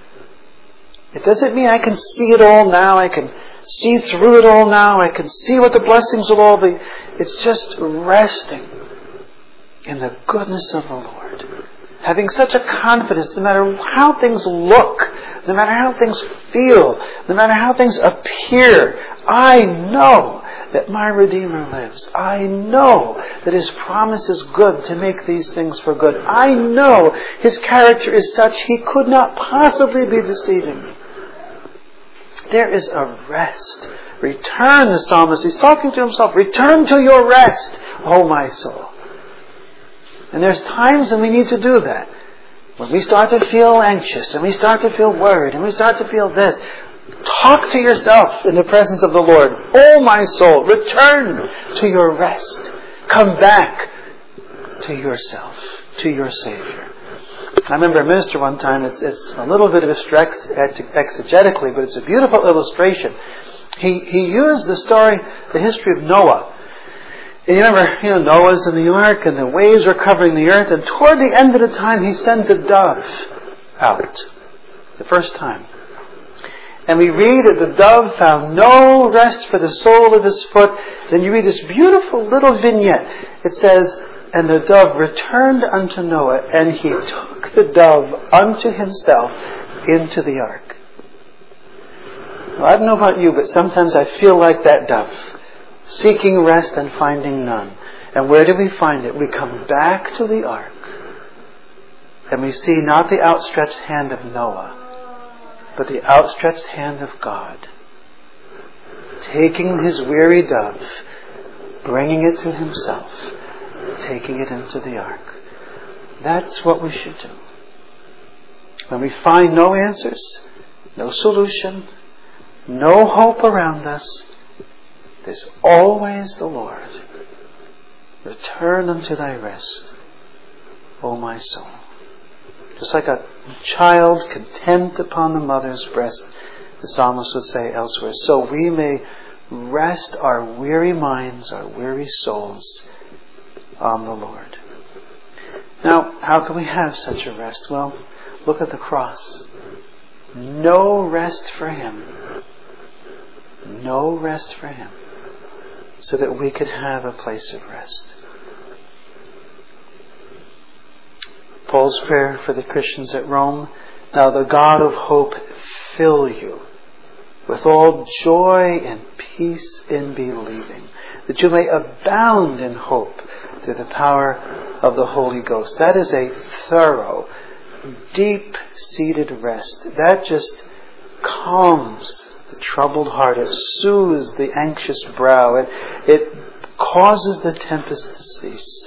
It doesn't mean I can see it all now. I can see through it all now. I can see what the blessings will all be. It's just resting in the goodness of the Lord. Having such a confidence, no matter how things look, no matter how things feel, no matter how things appear, I know that my Redeemer lives. I know that His promise is good to make these things for good. I know His character is such He could not possibly be deceiving me. There is a rest. Return, the psalmist. He's talking to himself. Return to your rest, O my soul. And there's times when we need to do that. When we start to feel anxious, and we start to feel worried, and we start to feel this, talk to yourself in the presence of the Lord. Oh my soul, return to your rest. Come back to yourself, to your Savior. I remember a minister one time, it's a little bit of a stretch exegetically, but it's a beautiful illustration. He used the story, the history of Noah. And you remember, Noah's in the ark and the waves were covering the earth, and toward the end of the time he sent a dove out. The first time. And we read that the dove found no rest for the sole of his foot. Then you read this beautiful little vignette. It says, and the dove returned unto Noah, and he took the dove unto himself into the ark. Well, I don't know about you, but sometimes I feel like that dove, seeking rest and finding none. And where do we find it? We come back to the ark, and we see not the outstretched hand of Noah, but the outstretched hand of God, taking His weary dove, bringing it to Himself, taking it into the ark. That's what we should do. When we find no answers, no solution, no hope around us, there's always the Lord. Return unto thy rest, O my soul. Just like a child content upon the mother's breast, the psalmist would say elsewhere, so we may rest our weary minds, our weary souls on the Lord. Now, how can we have such a rest? Well, look at the cross. No rest for Him. No rest for Him. So that we could have a place of rest. Paul's prayer for the Christians at Rome, now the God of hope fill you with all joy and peace in believing, that you may abound in hope through the power of the Holy Ghost. That is a thorough, deep-seated rest. That just calms the troubled heart. It soothes the anxious brow. It causes the tempest to cease.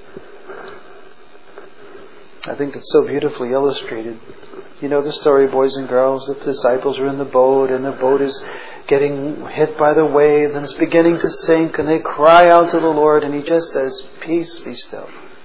I think it's so beautifully illustrated. You know the story, boys and girls. The disciples are in the boat, and the boat is getting hit by the waves, and it's beginning to sink, and they cry out to the Lord, and He just says, "Peace, be still."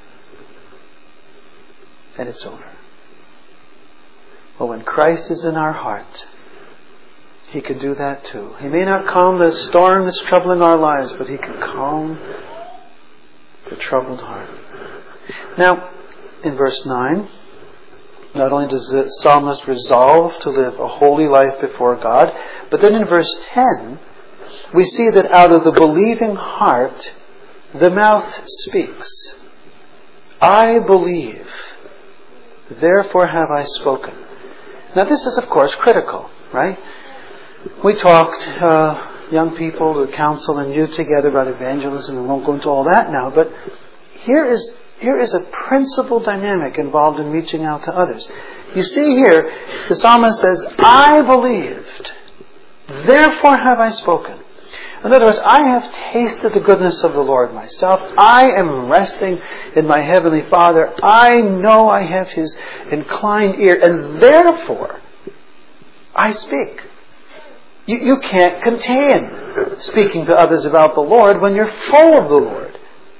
And it's over. Well, when Christ is in our heart, He can do that too. He may not calm the storm that's troubling our lives, but He can calm the troubled heart. Now, in verse 9, not only does the psalmist resolve to live a holy life before God, but then in verse 10, we see that out of the believing heart, the mouth speaks. I believe, therefore have I spoken. Now this is, of course, critical, right? We talked, young people, the council and you together about evangelism. We won't go into all that now, but here is a principal dynamic involved in reaching out to others. You see here, the psalmist says, I believed, therefore have I spoken. In other words, I have tasted the goodness of the Lord myself. I am resting in my Heavenly Father. I know I have His inclined ear, and therefore I speak. You can't contain speaking to others about the Lord when you're full of the Lord.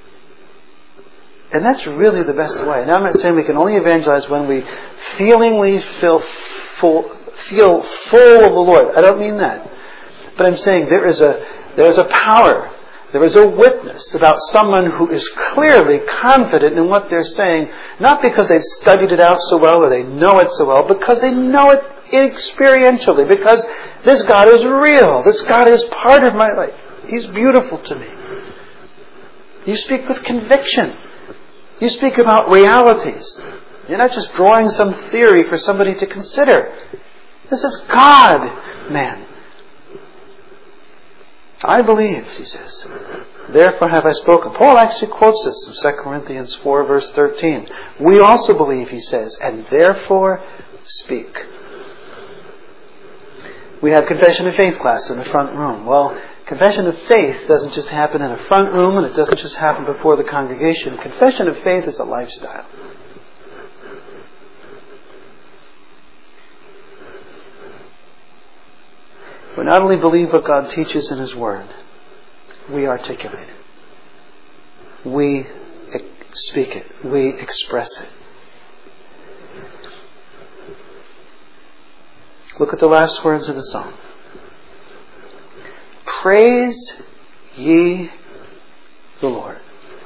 And that's really the best way. Now I'm not saying we can only evangelize when we feelingly feel full of the Lord. I don't mean that. But I'm saying there is a power, there is a witness about someone who is clearly confident in what they're saying, not because they've studied it out so well or they know it so well, because they know it experientially, because this God is real. This God is part of my life. He's beautiful to me. You speak with conviction. You speak about realities. You're not just drawing some theory for somebody to consider. This is God, man. I believe, he says. Therefore have I spoken. Paul actually quotes this in 2 Corinthians 4 verse 13. We also believe, he says, and therefore speak. We have confession of faith class in the front room. Well, confession of faith doesn't just happen in a front room, and it doesn't just happen before the congregation. Confession of faith is a lifestyle. We not only believe what God teaches in His Word, we articulate it. We speak it. We express it. Look at the last words of the song. Praise ye the Lord.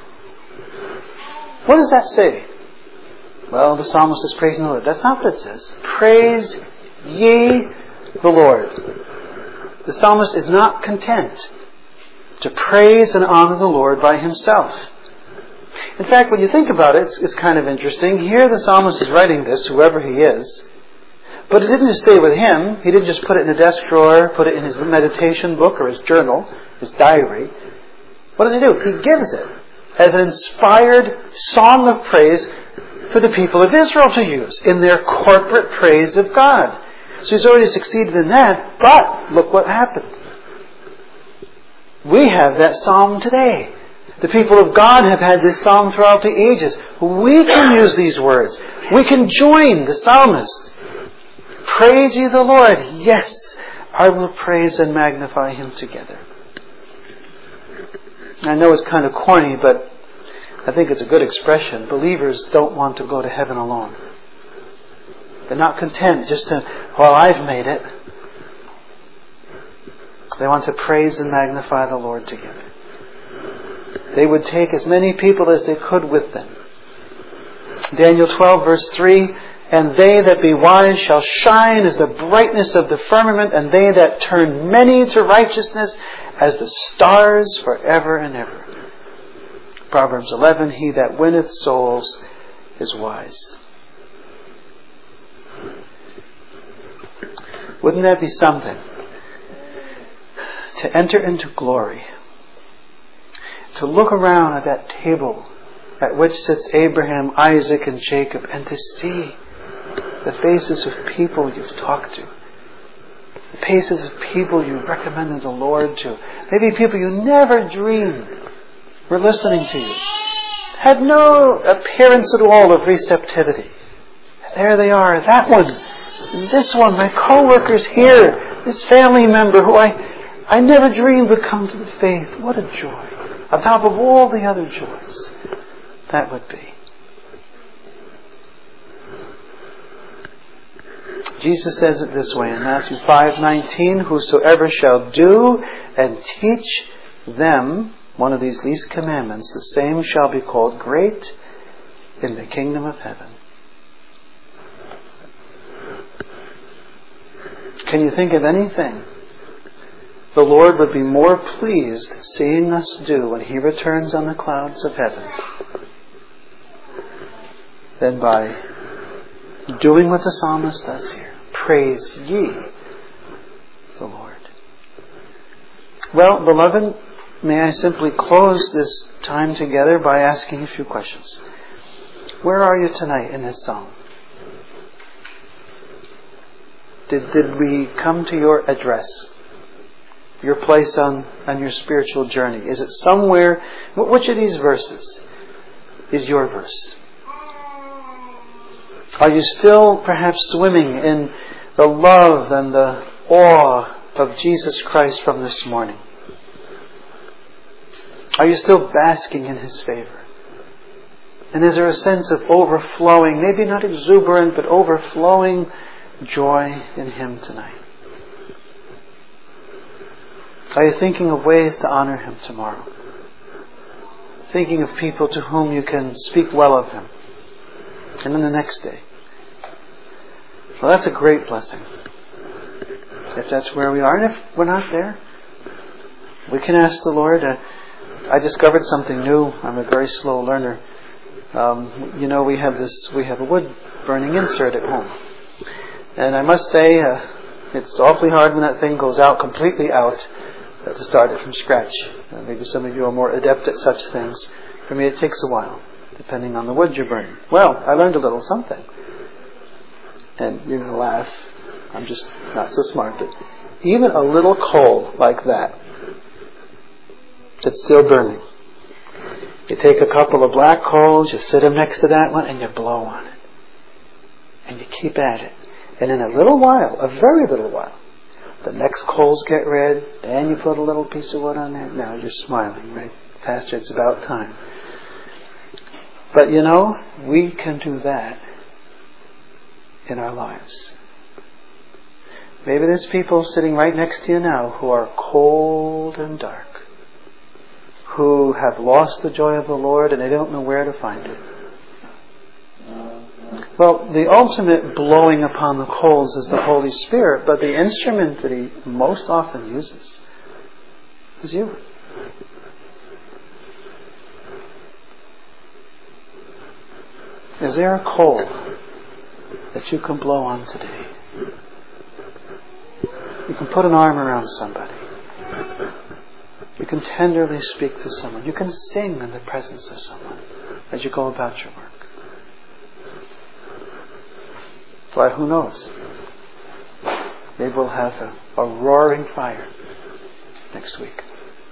What does that say? Well, the psalmist is praising the Lord. That's not what it says. Praise ye the Lord. The psalmist is not content to praise and honor the Lord by himself. In fact, when you think about it, it's kind of interesting. Here the psalmist is writing this, whoever he is. But it didn't just stay with him. He didn't just put it in a desk drawer, put it in his meditation book or his journal, his diary. What does he do? He gives it as an inspired song of praise for the people of Israel to use in their corporate praise of God. So he's already succeeded in that, but look what happened. We have that psalm today. The people of God have had this psalm throughout the ages. We can use these words. We can join the psalmist. Praise ye the Lord. Yes, I will praise and magnify Him together. I know it's kind of corny, but I think it's a good expression. Believers don't want to go to heaven alone. They're not content just to, well, I've made it. They want to praise and magnify the Lord together. They would take as many people as they could with them. Daniel 12 verse 3, and they that be wise shall shine as the brightness of the firmament, and they that turn many to righteousness as the stars forever and ever. Proverbs 11, he that winneth souls is wise. Wouldn't that be something? To enter into glory. To look around at that table at which sits Abraham, Isaac, and Jacob, and to see the faces of people you've talked to, the faces of people you've recommended the Lord to, maybe people you never dreamed were listening to you, had no appearance at all of receptivity. And there they are, that one, and this one, my co-workers here, this family member who I never dreamed would come to the faith. What a joy. On top of all the other joys that would be. Jesus says it this way in Matthew 5:19, whosoever shall do and teach them one of these least commandments, the same shall be called great in the kingdom of heaven. Can you think of anything the Lord would be more pleased seeing us do when He returns on the clouds of heaven than by doing what the psalmist does here? Praise ye the Lord. Well, beloved, may I simply close this time together by asking a few questions. Where are you tonight in this psalm? Did we come to your address? Your place on your spiritual journey? Is it somewhere? Which of these verses is your verse? Are you still perhaps swimming in the love and the awe of Jesus Christ from this morning? Are you still basking in His favor? And is there a sense of overflowing, maybe not exuberant, but overflowing joy in Him tonight? Are you thinking of ways to honor Him tomorrow? Thinking of people to whom you can speak well of Him? And then the next day. Well, that's a great blessing. If that's where we are, and if we're not there, we can ask the Lord. I discovered something new. I'm a very slow learner. We have a wood burning insert at home. And I must say, it's awfully hard when that thing goes out, completely out, to start it from scratch. Maybe some of you are more adept at such things. For me, it takes a while, depending on the wood you're burning. Well, I learned a little something. And you're going to laugh. I'm just not so smart. But even a little coal like that, it's still burning. You take a couple of black coals, you sit them next to that one, and you blow on it. And you keep at it. And in a little while, a very little while, the next coals get red, then you put a little piece of wood on there. Now you're smiling, right? Pastor, it's about time. But we can do that in our lives. Maybe there's people sitting right next to you now who are cold and dark, who have lost the joy of the Lord and they don't know where to find it. Well, the ultimate blowing upon the coals is the Holy Spirit, but the instrument that He most often uses is you. Is there a coal that you can blow on today? You can put an arm around somebody. You can tenderly speak to someone. You can sing in the presence of someone as you go about your work. Why, who knows? Maybe we'll have a roaring fire next week.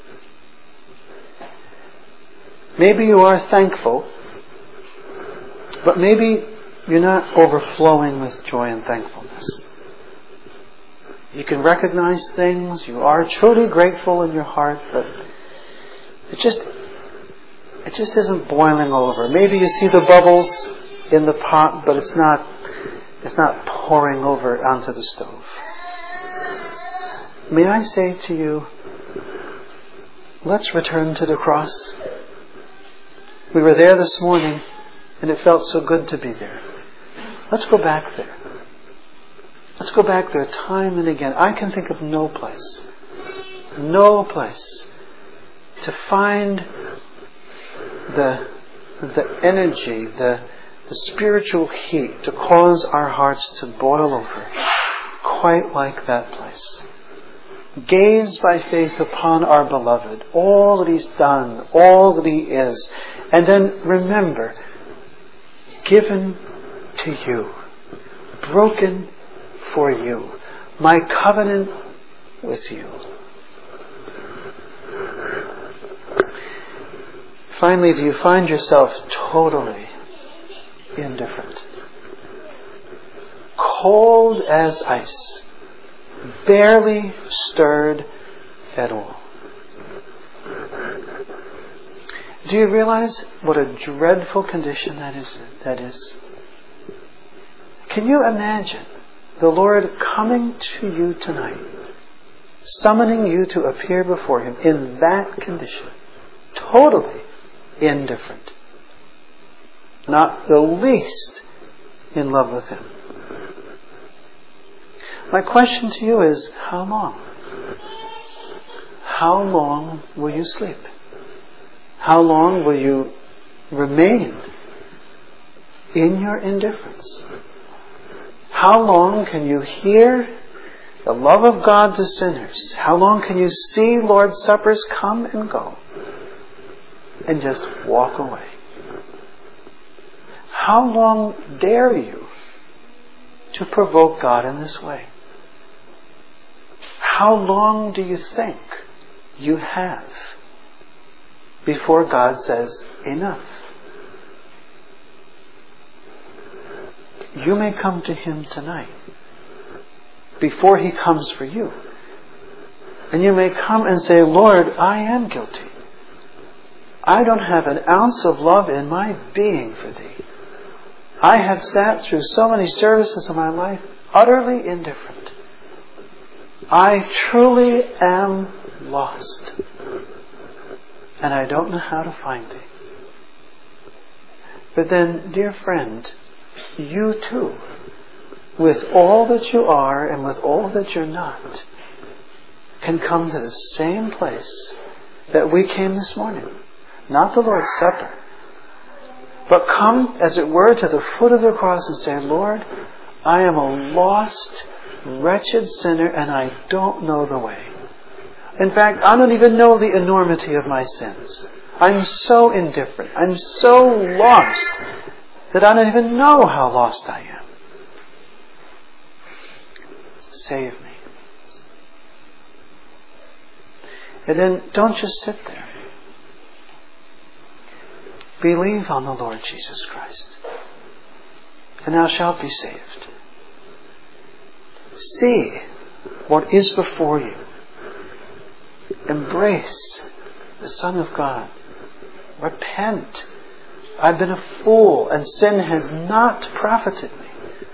Maybe you are thankful, but maybe you're not overflowing with joy and thankfulness. You can recognize things, you are truly grateful in your heart, but it just isn't boiling over. Maybe you see the bubbles in the pot, but it's not pouring over onto the stove. May I say to you, let's return to the cross. We were there this morning, and it felt so good to be there. Let's go back there. Let's go back there time and again. I can think of no place to find the energy, the spiritual heat to cause our hearts to boil over quite like that place. Gaze by faith upon our beloved, all that He's done, all that He is, And then remember, given to you, broken for you, my covenant with you. Finally, do you find yourself totally indifferent? Cold as ice, barely stirred at all. Do you realize what a dreadful condition that is? Can you imagine the Lord coming to you tonight, summoning you to appear before Him in that condition, totally indifferent, not the least in love with Him? My question to you is, how long? How long will you sleep? How long will you remain in your indifference? How long can you hear the love of God to sinners? How long can you see Lord's Suppers come and go and just walk away? How long dare you to provoke God in this way? How long do you think you have before God says, enough? You may come to Him tonight before He comes for you. And you may come and say, Lord, I am guilty. I don't have an ounce of love in my being for Thee. I have sat through so many services in my life utterly indifferent. I truly am lost. And I don't know how to find Thee. But then, dear friend, you too, with all that you are and with all that you're not, can come to the same place that we came this morning. Not the Lord's Supper, but come, as it were, to the foot of the cross and say, Lord, I am a lost, wretched sinner and I don't know the way. In fact, I don't even know the enormity of my sins. I'm so indifferent. I'm so lost that I don't even know how lost I am. Save me. And then don't just sit there. Believe on the Lord Jesus Christ, and thou shalt be saved. See what is before you. Embrace the Son of God. Repent. I've been a fool, and sin has not profited me.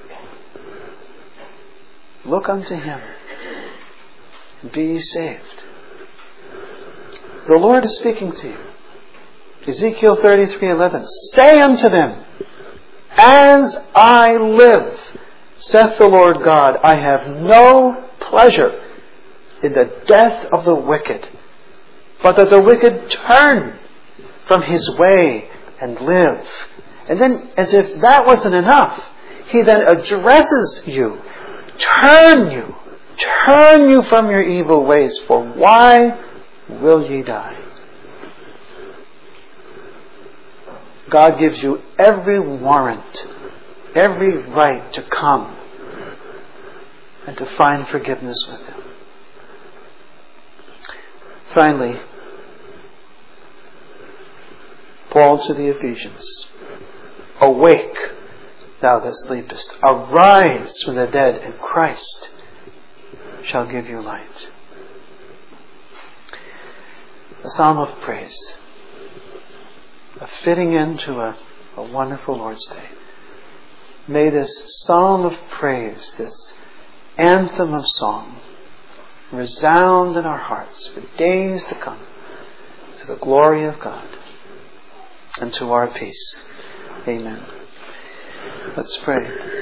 Look unto Him, and be ye saved. The Lord is speaking to you. Ezekiel 33:11. Say unto them, as I live, saith the Lord God, I have no pleasure in the death of the wicked, but that the wicked turn from his way and live. And then, as if that wasn't enough, He then addresses you. Turn you from your evil ways, for why will ye die? God gives you every warrant, every right to come and to find forgiveness with Him. Finally, Paul to the Ephesians, awake, thou that sleepest. Arise from the dead, and Christ shall give you light. A psalm of praise, a fitting end to a wonderful Lord's Day. May this psalm of praise, this anthem of song, resound in our hearts for days to come, to the glory of God and to our peace. Amen. Let's pray.